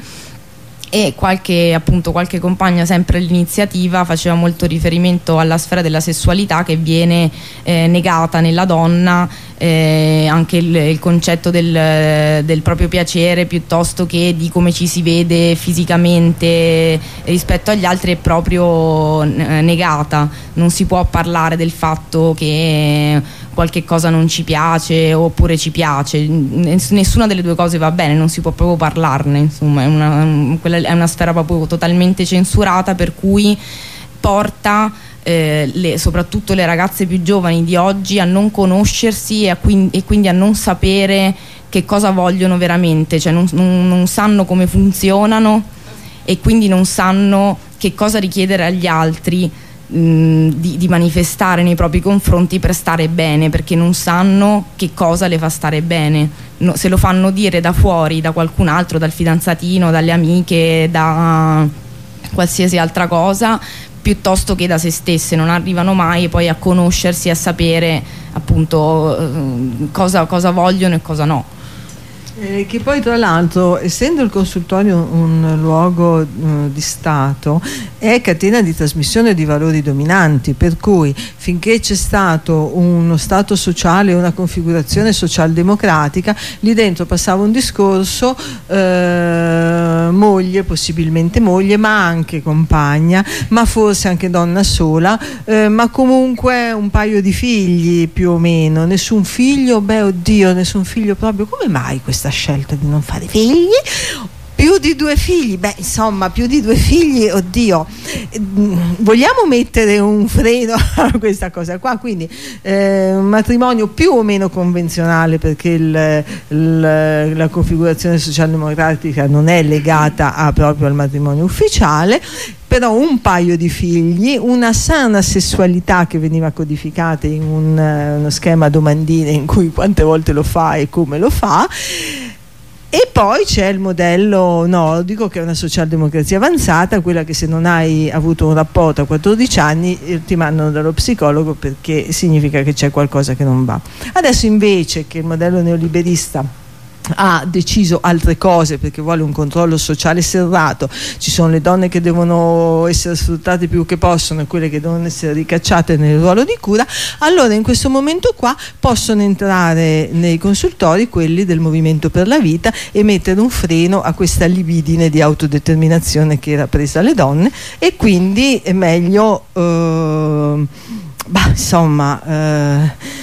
Speaker 8: E qualche, appunto, qualche compagna sempre all'iniziativa faceva molto riferimento alla sfera della sessualità che viene eh, negata nella donna, eh, anche il, il concetto del, del proprio piacere piuttosto che di come ci si vede fisicamente rispetto agli altri è proprio eh, negata. Non si può parlare del fatto che qualche cosa non ci piace oppure ci piace, nessuna delle due cose va bene, non si può proprio parlarne, insomma è una, quella è una sfera proprio totalmente censurata, per cui porta eh, le, soprattutto le ragazze più giovani di oggi a non conoscersi e, a quindi, e quindi a non sapere che cosa vogliono veramente, cioè non, non, non sanno come funzionano e quindi non sanno che cosa richiedere agli altri Di, di manifestare nei propri confronti per stare bene, perché non sanno che cosa le fa stare bene. No, se lo fanno dire da fuori, da qualcun altro, dal fidanzatino, dalle amiche, da qualsiasi altra cosa, piuttosto che da se stesse, non arrivano mai poi a conoscersi, a sapere appunto cosa, cosa vogliono e cosa no.
Speaker 2: Eh, che poi tra l'altro, essendo il consultorio un luogo eh, di Stato, è catena di trasmissione di valori dominanti, per cui finché c'è stato uno Stato sociale, una configurazione socialdemocratica, lì dentro passava un discorso eh, moglie, possibilmente moglie, ma anche compagna, ma forse anche donna sola, eh, ma comunque un paio di figli più o meno, nessun figlio, beh oddio, nessun figlio proprio, come mai questa scelta di non fare figli? Più di due figli, beh insomma più di due figli, oddio, vogliamo mettere un freno a questa cosa qua, quindi eh, un matrimonio più o meno convenzionale, perché il, il, la configurazione socialdemocratica non è legata a, proprio al matrimonio ufficiale, però un paio di figli, una sana sessualità che veniva codificata in un, uno schema domandine in cui quante volte lo fa e come lo fa. E poi c'è il modello nordico, che è una socialdemocrazia avanzata, quella che se non hai avuto un rapporto a quattordici anni eh, ti mandano dallo psicologo, perché significa che c'è qualcosa che non va. Adesso invece che il modello neoliberista ha deciso altre cose, perché vuole un controllo sociale serrato, ci sono le donne che devono essere sfruttate più che possono e quelle che devono essere ricacciate nel ruolo di cura, allora in questo momento qua possono entrare nei consultori quelli del Movimento per la Vita e mettere un freno a questa libidine di autodeterminazione che era presa alle donne, e quindi è meglio eh, bah, insomma eh,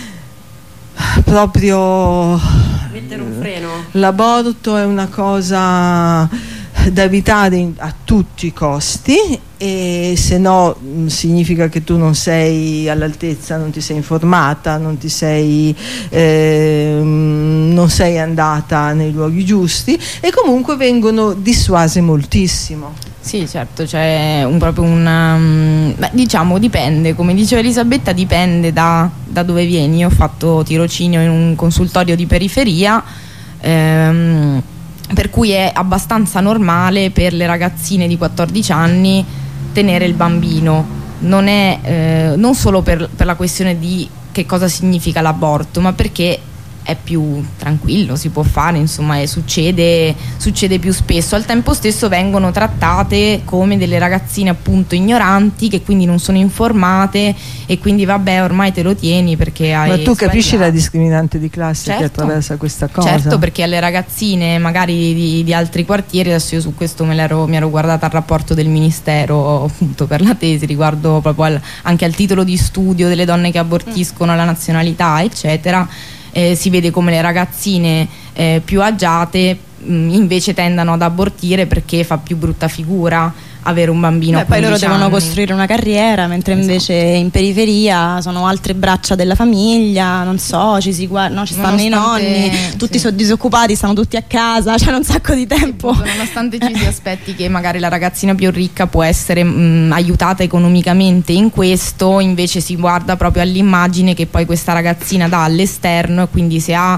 Speaker 2: proprio
Speaker 6: mettere un freno.
Speaker 2: L'aborto è una cosa da evitare a tutti i costi, e se no mh, significa che tu non sei all'altezza, non ti sei informata, non ti sei eh, non sei andata nei luoghi giusti, e comunque vengono dissuase moltissimo.
Speaker 8: Sì, certo, c'è un, proprio una um, beh, diciamo dipende, come diceva Elisabetta, dipende da, da dove vieni. Io ho fatto tirocinio in un consultorio di periferia, ehm, per cui è abbastanza normale per le ragazzine di quattordici anni tenere il bambino. Non è eh, non solo per, per la questione di che cosa significa l'aborto, ma perché è più tranquillo, si può fare, insomma, e succede, succede più spesso. Al tempo stesso vengono trattate come delle ragazzine appunto ignoranti, che quindi non sono informate, e quindi vabbè, ormai te lo tieni perché hai
Speaker 2: Ma tu capisci
Speaker 8: sbagliato.
Speaker 2: La discriminante di classe, certo, che attraversa questa cosa?
Speaker 8: Certo, perché alle ragazzine magari di, di altri quartieri, adesso io su questo me l'ero, mi ero guardata al rapporto del Ministero appunto per la tesi riguardo proprio al, anche al titolo di studio delle donne che abortiscono, la nazionalità eccetera. Eh, si vede come le ragazzine eh, più agiate mh, invece tendano ad abortire perché fa più brutta figura avere un bambino.
Speaker 4: Beh, poi loro devono
Speaker 8: anni.
Speaker 4: costruire una carriera, mentre esatto. invece in periferia sono altre braccia della famiglia, non so, ci si guarda, no, ci stanno i nonni, tutti sì. sono disoccupati, stanno tutti a casa, c'è un sacco di tempo.
Speaker 8: Sì, nonostante ci si aspetti che magari la ragazzina più ricca può essere mh, aiutata economicamente in questo, invece si guarda proprio all'immagine che poi questa ragazzina dà all'esterno, e quindi se ha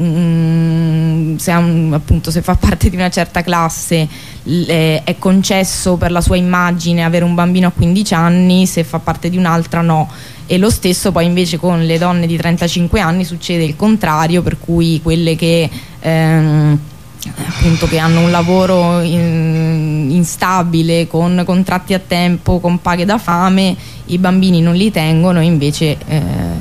Speaker 8: Um, se, ha un, appunto, se fa parte di una certa classe le, è concesso per la sua immagine avere un bambino a quindici anni, se fa parte di un'altra no. E lo stesso poi invece con le donne di trentacinque anni succede il contrario, per cui quelle che ehm, appunto che hanno un lavoro in, instabile, con contratti a tempo, con paghe da fame, i bambini non li tengono, e invece eh,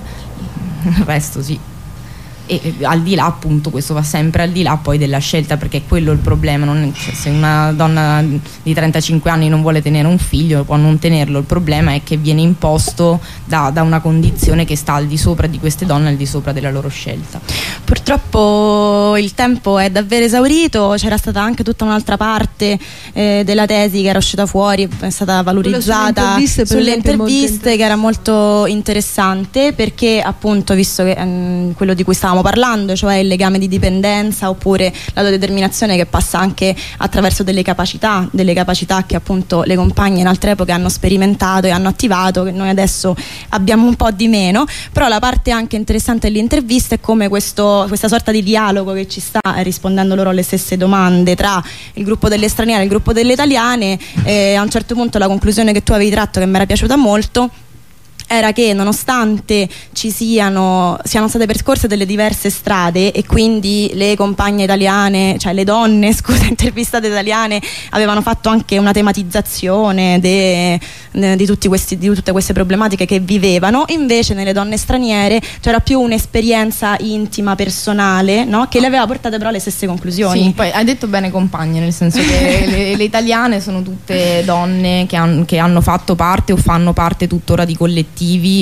Speaker 8: il resto sì. E, e al di là, appunto, questo va sempre al di là poi della scelta, perché è quello il problema. Non è, cioè, se una donna di trentacinque anni non vuole tenere un figlio, può non tenerlo, il problema è che viene imposto da, da una condizione che sta al di sopra di queste donne, al di sopra della loro scelta.
Speaker 4: Purtroppo il tempo è davvero esaurito. C'era stata anche tutta un'altra parte eh, della tesi che era uscita fuori, è stata valorizzata sulle interviste, sulle interviste che era molto interessante, perché appunto, visto che ehm, quello di cui stavamo parlando, cioè il legame di dipendenza oppure l'autodeterminazione che passa anche attraverso delle capacità, delle capacità che appunto le compagne in altre epoche hanno sperimentato e hanno attivato, che noi adesso abbiamo un po' di meno. Però la parte anche interessante dell'intervista è come questo, questa sorta di dialogo che ci sta, rispondendo loro alle stesse domande, tra il gruppo delle straniere e il gruppo delle italiane. E a un certo punto la conclusione che tu avevi tratto, che mi era piaciuta molto, era che nonostante ci siano siano state percorse delle diverse strade e quindi le compagne italiane, cioè le donne scusa intervistate italiane avevano fatto anche una tematizzazione de, de, di, tutti questi, di tutte queste problematiche che vivevano, invece nelle donne straniere c'era più un'esperienza intima, personale, no? Che le aveva portate però alle stesse conclusioni.
Speaker 8: Sì, poi hai detto bene compagne, nel senso che le, le italiane sono tutte donne che, han, che hanno fatto parte o fanno parte tuttora di collettivi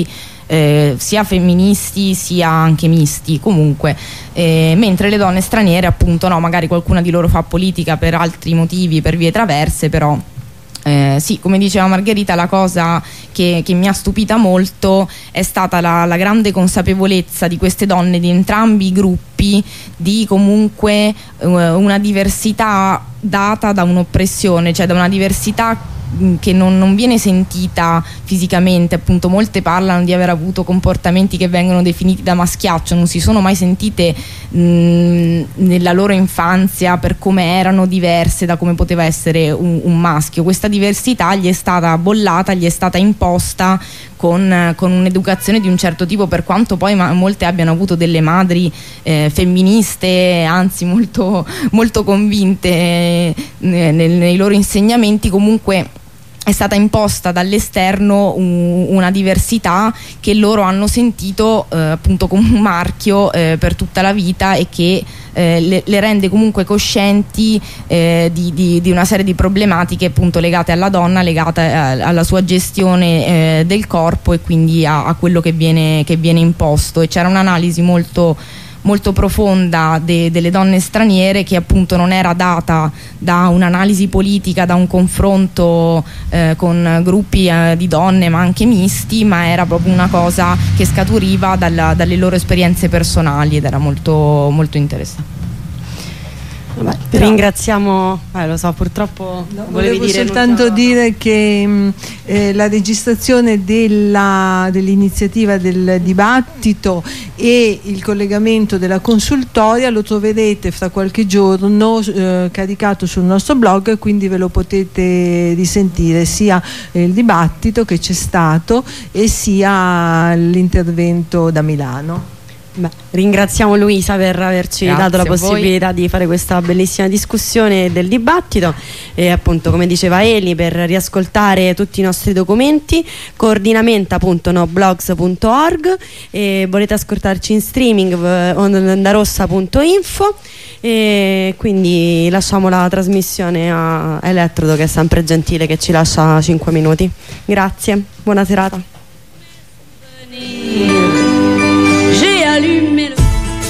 Speaker 8: Eh, sia femministi sia anche misti comunque, eh, mentre le donne straniere appunto no, magari qualcuna di loro fa politica per altri motivi, per vie traverse, però eh, sì, come diceva Margherita, la cosa che, che mi ha stupita molto è stata la, la grande consapevolezza di queste donne di entrambi i gruppi di comunque eh, una diversità data da un'oppressione, cioè da una diversità che non, non viene sentita fisicamente. Appunto molte parlano di aver avuto comportamenti che vengono definiti da maschiaccio, non si sono mai sentite mh, nella loro infanzia per come erano diverse da come poteva essere un, un maschio. Questa diversità gli è stata bollata, gli è stata imposta con, con un'educazione di un certo tipo, per quanto poi ma, molte abbiano avuto delle madri eh, femministe, anzi molto, molto convinte eh, nei, nei loro insegnamenti. Comunque è stata imposta dall'esterno un, una diversità che loro hanno sentito eh, appunto come un marchio eh, per tutta la vita, e che eh, le, le rende comunque coscienti eh, di, di, di una serie di problematiche appunto legate alla donna, legate a, alla sua gestione eh, del corpo, e quindi a, a quello che viene, che viene imposto. E c'era un'analisi molto molto profonda de, delle donne straniere, che appunto non era data da un'analisi politica, da un confronto eh, con gruppi eh, di donne ma anche misti, ma era proprio una cosa che scaturiva dalla, dalle loro esperienze personali, ed era molto, molto interessante.
Speaker 6: Vabbè, però, ringraziamo, eh, lo so, purtroppo
Speaker 2: no,
Speaker 6: volevi
Speaker 2: volevo
Speaker 6: dire
Speaker 2: soltanto dire che mh, eh, la registrazione della, dell'iniziativa del dibattito e il collegamento della consultoria lo troverete fra qualche giorno eh, caricato sul nostro blog, quindi ve lo potete risentire, sia il dibattito che c'è stato e sia l'intervento da Milano.
Speaker 6: Beh, ringraziamo Luisa per averci
Speaker 8: Grazie
Speaker 6: dato la
Speaker 8: a
Speaker 6: possibilità
Speaker 8: voi.
Speaker 6: di fare questa bellissima discussione del dibattito, e appunto, come diceva Eli, per riascoltare tutti i nostri documenti coordinamenta punto noblogs punto org, e volete ascoltarci in streaming ondarossa punto info, e quindi lasciamo la trasmissione a Elettrodo, che è sempre gentile, che ci lascia cinque minuti. Grazie, buona serata.
Speaker 1: J'ai allumé le...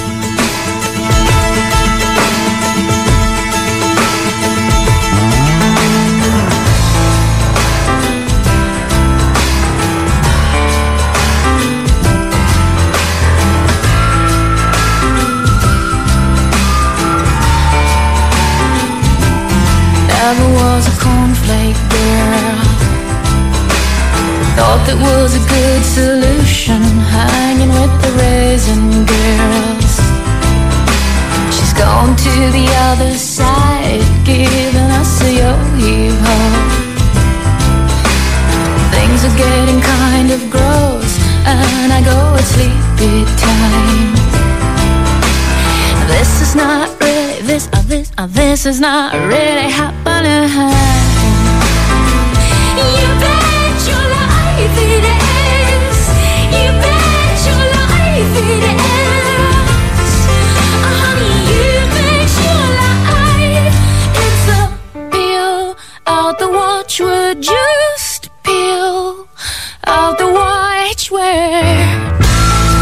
Speaker 1: Never was a cornflake girl. Thought that was a good solution, hanging with the raisin girls. She's gone to the other side, giving us a yo-yo. Things are getting kind of gross, and I go at sleepy time. This is not really, this, uh, this, uh, this is not really happening.